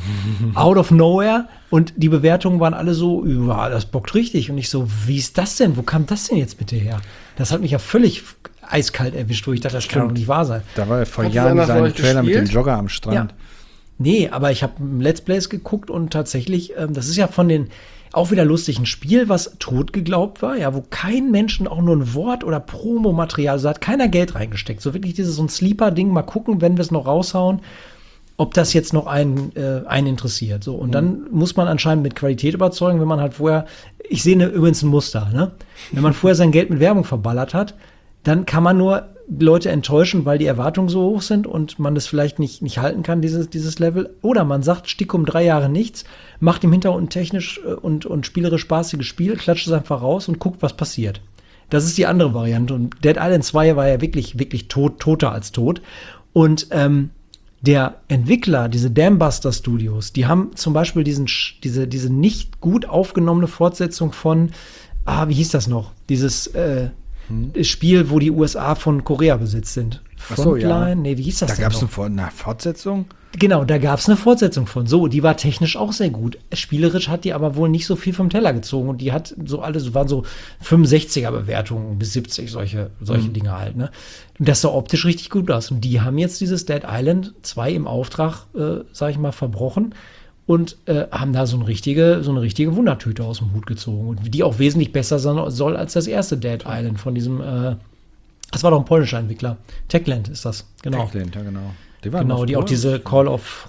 out of nowhere, und die Bewertungen waren alle so, ja, das bockt richtig. Und ich so, wie ist das denn? Wo kam das denn jetzt bitte her? Das hat mich ja völlig eiskalt erwischt, wo ich dachte, das kann doch nicht wahr sein. Da war ja vor Jahren sein Trailer mit dem Jogger am Strand. Ja. Nee, aber ich habe Let's Plays geguckt und tatsächlich, ähm, das ist ja von den, auch wieder lustig, ein Spiel, was tot geglaubt war, ja, wo kein Menschen auch nur ein Wort oder Promomaterial, also hat keiner Geld reingesteckt. So wirklich dieses so ein Sleeper-Ding, mal gucken, wenn wir es noch raushauen, ob das jetzt noch einen, äh, einen interessiert. So, und mhm. dann muss man anscheinend mit Qualität überzeugen, wenn man halt vorher, ich sehe ne, übrigens ein Muster, ne? Wenn man vorher sein Geld mit Werbung verballert hat, dann kann man nur Leute enttäuschen, weil die Erwartungen so hoch sind und man das vielleicht nicht, nicht halten kann, dieses, dieses Level. Oder man sagt, stick um drei Jahre nichts, macht im Hintergrund technisch und, und spielerisch spaßiges Spiel, klatscht es einfach raus und guckt, was passiert. Das ist die andere Variante. Und Dead Island zwei war ja wirklich, wirklich tot, toter als tot. Und ähm, der Entwickler, diese Dambuster Studios, die haben zum Beispiel diesen, diese, diese nicht gut aufgenommene Fortsetzung von, ah, wie hieß das noch? Dieses äh, hm. Spiel, wo die U S A von Korea besetzt sind. Frontline? So, ja. Nee, wie hieß das da denn gab es eine, eine Fortsetzung? Genau, da gab es eine Fortsetzung von. So, die war technisch auch sehr gut. Spielerisch hat die aber wohl nicht so viel vom Teller gezogen. Und die hat so alles, waren so fünfundsechziger-Bewertungen bis siebzig, solche, solche mhm. Dinge halt, ne? Und das sah optisch richtig gut aus. Und die haben jetzt dieses Dead Island zwei im Auftrag, äh, sag ich mal, verbrochen und äh, haben da so eine richtige, so eine richtige Wundertüte aus dem Hut gezogen. Und die auch wesentlich besser sein soll als das erste Dead Island von diesem, äh, das war doch ein polnischer Entwickler. Techland ist das, genau. Techland, ja, genau. Die genau, die auch diese Call of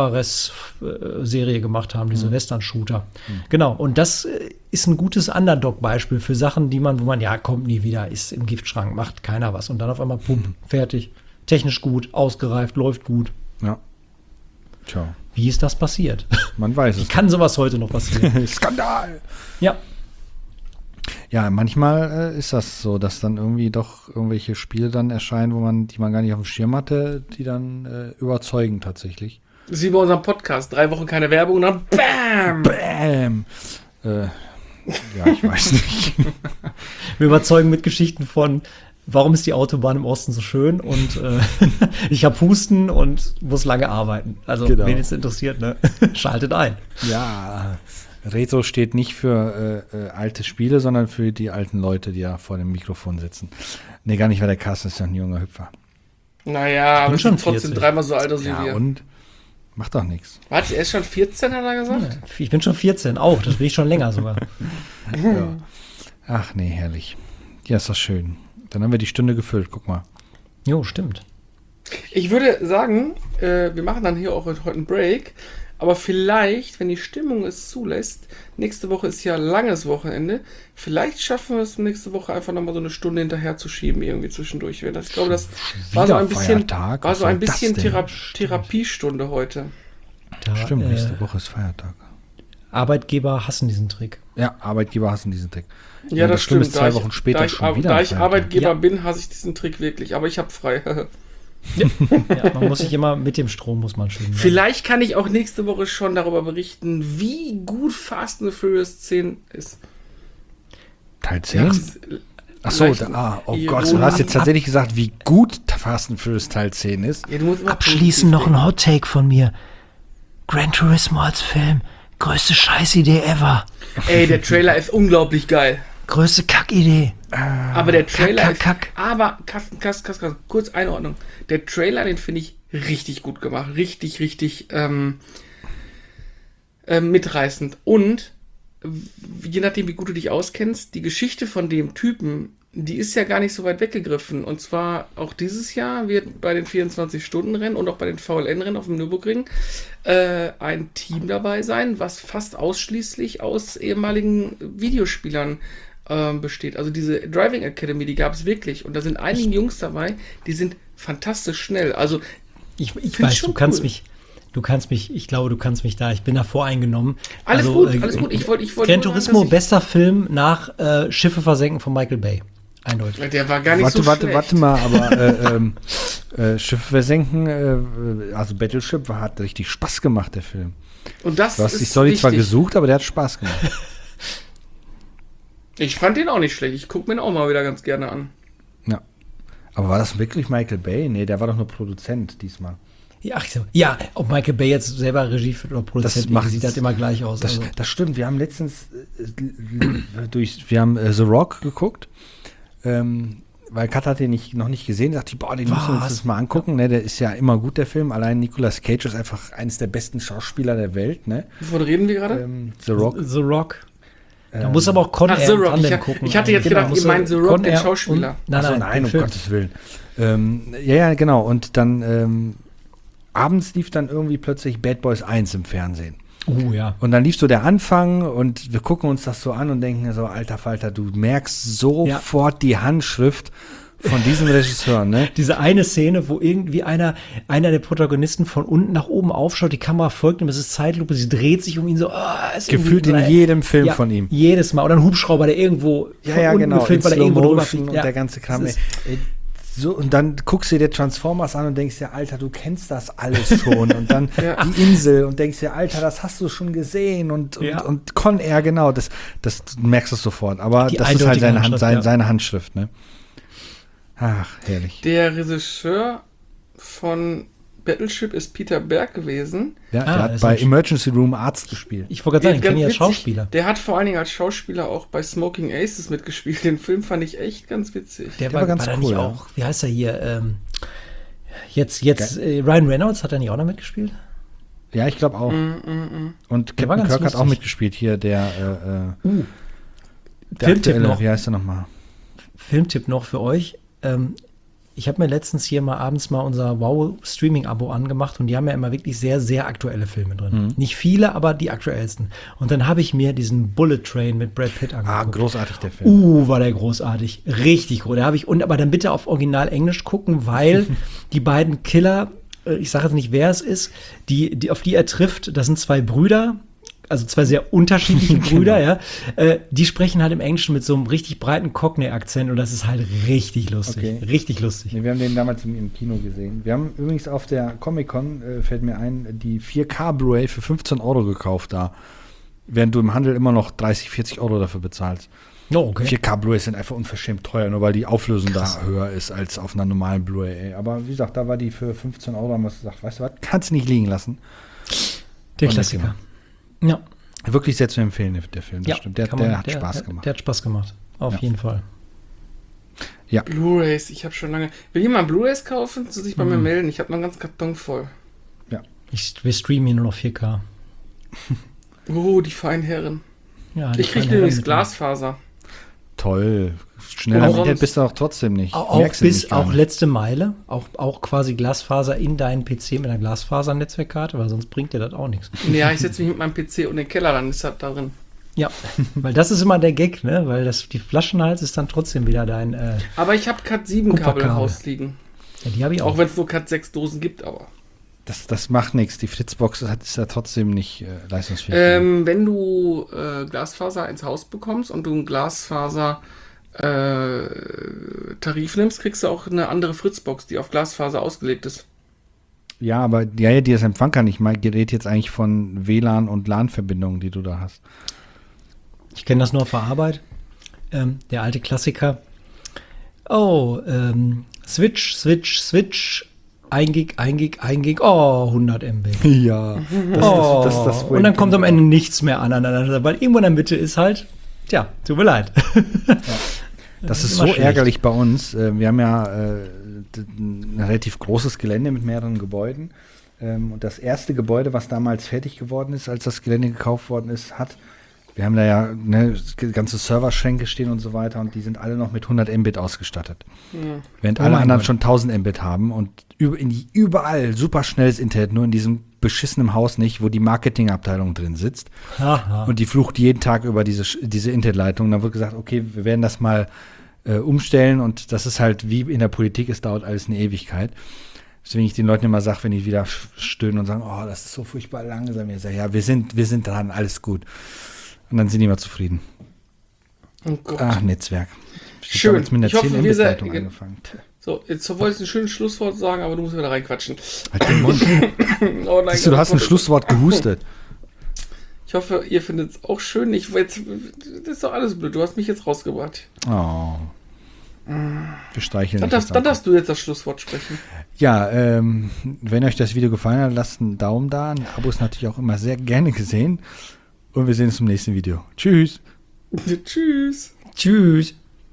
Juarez-Serie gemacht haben, diese mhm. Western-Shooter. Mhm. Genau, und das ist ein gutes Underdog-Beispiel für Sachen, die man, wo man, ja, kommt nie wieder, ist im Giftschrank, macht keiner was. Und dann auf einmal, pum, fertig. Technisch gut, ausgereift, läuft gut. Ja. Tja. Wie ist das passiert? Man weiß es. Wie kann sowas heute noch passieren? Skandal! Ja. Ja, manchmal äh, ist das so, dass dann irgendwie doch irgendwelche Spiele dann erscheinen, wo man, die man gar nicht auf dem Schirm hatte, die dann äh, überzeugen tatsächlich. Das ist wie bei unserem Podcast. Drei Wochen keine Werbung und dann BAM! BAM! Äh, ja, ich weiß nicht. Wir überzeugen mit Geschichten von, warum ist die Autobahn im Osten so schön und äh, ich habe Husten und muss lange arbeiten. Also, genau. Wen es interessiert, ne? Schaltet ein. Ja, Rezo steht nicht für äh, äh, alte Spiele, sondern für die alten Leute, die ja vor dem Mikrofon sitzen. Nee, gar nicht, weil der Carsten ist ja ein junger Hüpfer. Naja, aber schon trotzdem dreimal so alt als ja, wir. Ja, und? Macht doch nichts. Warte, er ist schon vierzehn, hat er gesagt? Ja, ich bin schon vierzehn, auch. Das bin ich schon länger sogar. Ja. Ach nee, herrlich. Ja, ist das schön. Dann haben wir die Stunde gefüllt, guck mal. Jo, stimmt. Ich würde sagen, äh, wir machen dann hier auch heute einen Break. Aber vielleicht, wenn die Stimmung es zulässt, nächste Woche ist ja langes Wochenende, vielleicht schaffen wir es nächste Woche einfach nochmal so eine Stunde hinterher zu schieben, irgendwie zwischendurch. Ich glaube, das war so ein bisschen, war so ein bisschen Thera- Therapiestunde heute. Da, Stimmt, äh, nächste Woche ist Feiertag. Arbeitgeber hassen diesen Trick. Ja, Arbeitgeber hassen diesen Trick. Ja, ja das, das stimmt. Ist zwei da Wochen später da ich, schon wieder da ich Arbeitgeber ja. bin, hasse ich diesen Trick wirklich. Aber ich habe frei. Ja. Ja, man muss sich immer mit dem Strom muss man schwimmen. Vielleicht kann ich auch nächste Woche schon darüber berichten, wie gut Fast and the Furious zehn ist. Teil zehn? Achso, ah, oh Gott, du hast jetzt tatsächlich gesagt, wie gut Fast and Furious Teil zehn ist. Ja, abschließend noch ein Hot Take von mir. Gran Turismo als Film, größte Scheißidee ever. Ey, der Trailer ist unglaublich geil. Größte Kackidee. Aber der Trailer Kack, ist... kack, kack. Aber, Kasten, Kasten, Kasten, Kasten, kurz Einordnung. Der Trailer, den finde ich richtig gut gemacht. Richtig, richtig ähm, äh, mitreißend. Und, je nachdem, wie gut du dich auskennst, die Geschichte von dem Typen, die ist ja gar nicht so weit weggegriffen. Und zwar auch dieses Jahr wird bei den vierundzwanzig-Stunden-Rennen und auch bei den V L N-Rennen auf dem Nürburgring äh, ein Team dabei sein, was fast ausschließlich aus ehemaligen Videospielern äh, besteht. Also diese Driving Academy, die gab es wirklich. Und da sind einige Jungs dabei, die sind fantastisch schnell. Also Ich, ich find's weiß, schon du kannst cool. mich, du kannst mich, ich glaube, du kannst mich da, ich bin da voreingenommen. Alles Also, gut, äh, alles gut. Ich wollte, ich wollte Gran nur sagen, Turismo, dass ich- bester Film nach äh, Schiffe versenken von Michael Bay. Eindeutig. Der war gar nicht Warte, so warte, schlecht. warte mal, aber äh, ähm, äh, Schiff versenken, äh, also Battleship war, hat richtig Spaß gemacht, der Film. Und das Du hast ist die Story zwar wichtig. gesucht, aber der hat Spaß gemacht. Ich fand den auch nicht schlecht. Ich gucke mir den auch mal wieder ganz gerne an. Ja. Aber war das wirklich Michael Bay? Nee, der war doch nur Durch diesmal. Ja, ach so. Ja, ob Michael Bay jetzt selber Regie führt oder Produzent, macht- sieht halt immer gleich aus. Das, also. das stimmt, wir haben letztens äh, durch, wir haben äh, The Rock geguckt, ähm, weil Kat hat den nicht, noch nicht gesehen, dachte ich, boah, den müssen wir uns Was? das mal angucken, ne? Der ist ja immer gut, der Film, allein Nicolas Cage ist einfach eines der besten Schauspieler der Welt, ne? Wovon reden wir gerade? Ähm, The Rock. The Rock. Da Ähm, muss aber auch Con Ach, Air The im Rock. Tandem Ich, gucken. ich hatte jetzt Genau, gedacht, musst ihr du meint The Rock, Con den Air Schauspieler. Und, nein, Ach so, nein, nein, den um Film. Gottes Willen. Ähm, ja, ja, genau. Und dann ähm, abends lief dann irgendwie plötzlich Bad Boys eins im Fernsehen. Oh ja. Und dann lief so der Anfang und wir gucken uns das so an und denken so, alter Falter, du merkst sofort die Handschrift von diesem Regisseur, ne? Diese eine Szene, wo irgendwie einer, einer der Protagonisten von unten nach oben aufschaut, die Kamera folgt ihm, es ist Zeitlupe, sie dreht sich um ihn so, ah, ist Gefühlt irgendwie- in jedem Film ja, von ihm. Jedes Mal. Oder ein Hubschrauber, der irgendwo Ja, von ja, unten genau. gefilmt, weil er in irgendwo Slow drüber Motion fliegt. und Ja. der ganze Kram. Das ist- ey. So, und dann guckst du dir Transformers an und denkst dir, Alter, du kennst das alles schon. Und dann Ja. die Insel und denkst dir, Alter, das hast du schon gesehen. Und, und, Ja. und Con Air, genau, das, das du merkst du sofort. Aber Die das ist halt eindeutige seine, Hand, Handschrift, sein, ja. seine Handschrift, ne? Ach, herrlich. Der Regisseur von Battleship ist Peter Berg gewesen. Ja, Ah, der das hat ist bei ein- Emergency Room Arzt gespielt. Ich wollte gerade sagen, ich Ganz kenne ja als witzig, Schauspieler. Der hat vor allen Dingen als Schauspieler auch bei Smoking Aces mitgespielt. Den Film fand ich echt ganz witzig. Der, Der war, war ganz war der cool, nicht ja. auch, wie heißt er hier, ähm, jetzt, jetzt, äh, Ryan Reynolds, hat er nicht auch noch mitgespielt? Ja, ich glaube auch. Mm, Und Der war Captain ganz Kirk hat auch lustig. mitgespielt hier, der, äh, äh, Uh. der Filmtipp aktuelle, noch. wie heißt der nochmal? Filmtipp noch für euch. Ähm, ich habe mir letztens hier mal abends mal unser Wow-Streaming-Abo angemacht und die haben ja immer wirklich sehr, sehr aktuelle Filme drin. Nicht viele, aber die aktuellsten. Und dann habe ich mir diesen Bullet Train mit Brad Pitt Ah, angeguckt. großartig, der Film. Uh, war der großartig. Richtig groß. Da habe ich, und aber dann bitte auf Original Englisch gucken, weil die beiden Killer, äh, ich sage jetzt nicht, wer es ist, die, die, auf die er trifft, das sind zwei Brüder, also zwei sehr unterschiedliche Brüder, ja. Äh, die sprechen halt im Englischen mit so einem richtig breiten Cockney-Akzent und das ist halt richtig lustig. Okay. Richtig lustig. Nee, wir haben den damals im, im Kino gesehen. Wir haben übrigens auf der Comic-Con, äh, fällt mir ein, die vier K Blu-ray für fünfzehn Euro gekauft da. Während du im Handel immer noch dreißig, vierzig Euro dafür bezahlst. Oh, okay. vier K Blu-rays sind einfach unverschämt teuer, nur weil die Auflösung Krass. da höher ist als auf einer normalen Blu-ray. Aber wie gesagt, da war die für fünfzehn Euro, haben wir gesagt, weißt du was, kannst du nicht liegen lassen. Der Und Klassiker. Ja. Wirklich sehr zu empfehlen, der Film, das ja, stimmt. Der, kann man- der hat Spaß gemacht. Der hat Spaß gemacht. Auf Ja. jeden Fall. Blu-rays, ich habe schon lange. Will jemand Blu-rays kaufen? Zu sich bei mir melden. Ich habe noch einen ganzen Karton voll. Ich, wir streamen hier nur noch vier K. Oh, die feinen Herren. Ja, die Ich kriege kleinen übrigens Herren mit Glasfaser. Toll. Schneller Auch Internet sonst- bist du auch trotzdem nicht. Auch, auch Merkst du bis nicht gar auch nicht. letzte Meile, auch, auch quasi Glasfaser in deinen P C mit einer Glasfaser-Netzwerkkarte, weil sonst bringt dir das auch nichts. Ja, ich setze mich mit meinem P C und den Keller, dann ist das da drin. Ja, weil das ist immer der Gag, ne? Weil das, die Flaschenhals ist dann trotzdem wieder dein. Äh, Aber ich habe Cat sieben Kabel im Kupferkabel. Haus liegen. ja, die habe ich auch. Auch wenn es nur Cat sechs Dosen gibt, aber. Das, das macht nichts. Die Fritzbox hat- ist ja trotzdem nicht äh, leistungsfähig. Ähm, wenn du äh, Glasfaser ins Haus bekommst und du einen Glasfaser äh, Tarif nimmst, kriegst du auch eine andere Fritzbox, die auf Glasfaser ausgelegt ist. Ja, aber ja, ja, die das Empfang kann. Ich meine, gerät jetzt eigentlich von W L A N und LAN-Verbindungen, die du da hast. Ich kenne das nur auf der Arbeit. Ähm, der alte Klassiker. Oh, ähm, Switch, Switch, Switch. ein Gig, ein Gig, ein Gig, oh, hundert Mbit. Ja, das, Oh, das, das, das, das und dann kommt am Ende nichts mehr aneinander, weil irgendwo in der Mitte ist halt, tja, tut mir leid. Das ist immer so schlecht. ärgerlich bei uns. Äh, Wir haben ja äh, d- ein relativ großes Gelände mit mehreren Gebäuden. Ähm, Und das erste Gebäude, was damals fertig geworden ist, als das Gelände gekauft worden ist, hat, wir haben da ja ne, ganze Serverschränke stehen und so weiter und die sind alle noch mit hundert Mbit ausgestattet. Ja. Während Oh alle mein anderen Gott. schon tausend Mbit haben und über, in die, überall super schnelles Internet, nur in diesem beschissenen Haus nicht, wo die Marketingabteilung drin sitzt. Haha. Und die flucht jeden Tag über diese, Sch- diese Internetleitung. Dann wird gesagt, okay, wir werden das mal äh, umstellen. Und das ist halt wie in der Politik, es dauert alles eine Ewigkeit. Deswegen ich den Leuten immer sage, wenn die wieder sch- stöhnen und sagen, oh, das ist so furchtbar langsam. Ich sage, ja, wir sind, wir sind dran, alles gut. Und dann sind die immer zufrieden. Oh Gott. Ach, Netzwerk. Ich hab Schön. damals mit einer Ich hoffe, zehn wir sind- Mbit-Leitung angefangen. So, jetzt wollte ich ein schönes Schlusswort sagen, aber du musst wieder reinquatschen. Halt den Mund. Oh nein, Siehst du, du hast ein Schlusswort gehustet. Ich hoffe, ihr findet es auch schön. Ich, jetzt, das ist doch alles blöd. Du hast mich jetzt rausgebracht. Oh. Wir streicheln Dann dich darfst, jetzt dann ab. darfst du jetzt das Schlusswort sprechen. Ja, ähm, wenn euch das Video gefallen hat, lasst einen Daumen da. Ein Abo ist natürlich auch immer sehr gerne gesehen. Und wir sehen uns im nächsten Video. Tschüss. Tschüss. Tschüss.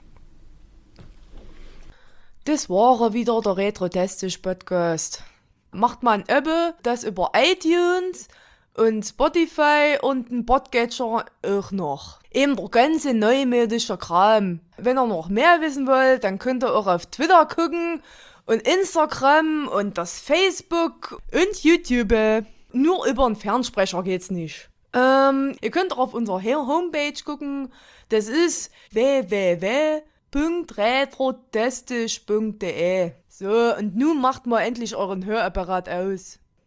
Das war wieder der Retro-Testisch-Podcast. Macht mal ein Abo, das über iTunes und Spotify und ein Podcatcher auch noch. Eben der ganze neumodische Kram. Wenn ihr noch mehr wissen wollt, dann könnt ihr auch auf Twitter gucken und Instagram und das Facebook und YouTube. Nur über einen Fernsprecher geht's nicht. Ähm, ihr könnt auch auf unserer Homepage gucken. Das ist w w w punkt retrotestisch punkt de. So, und nun macht mal endlich euren Hörapparat aus.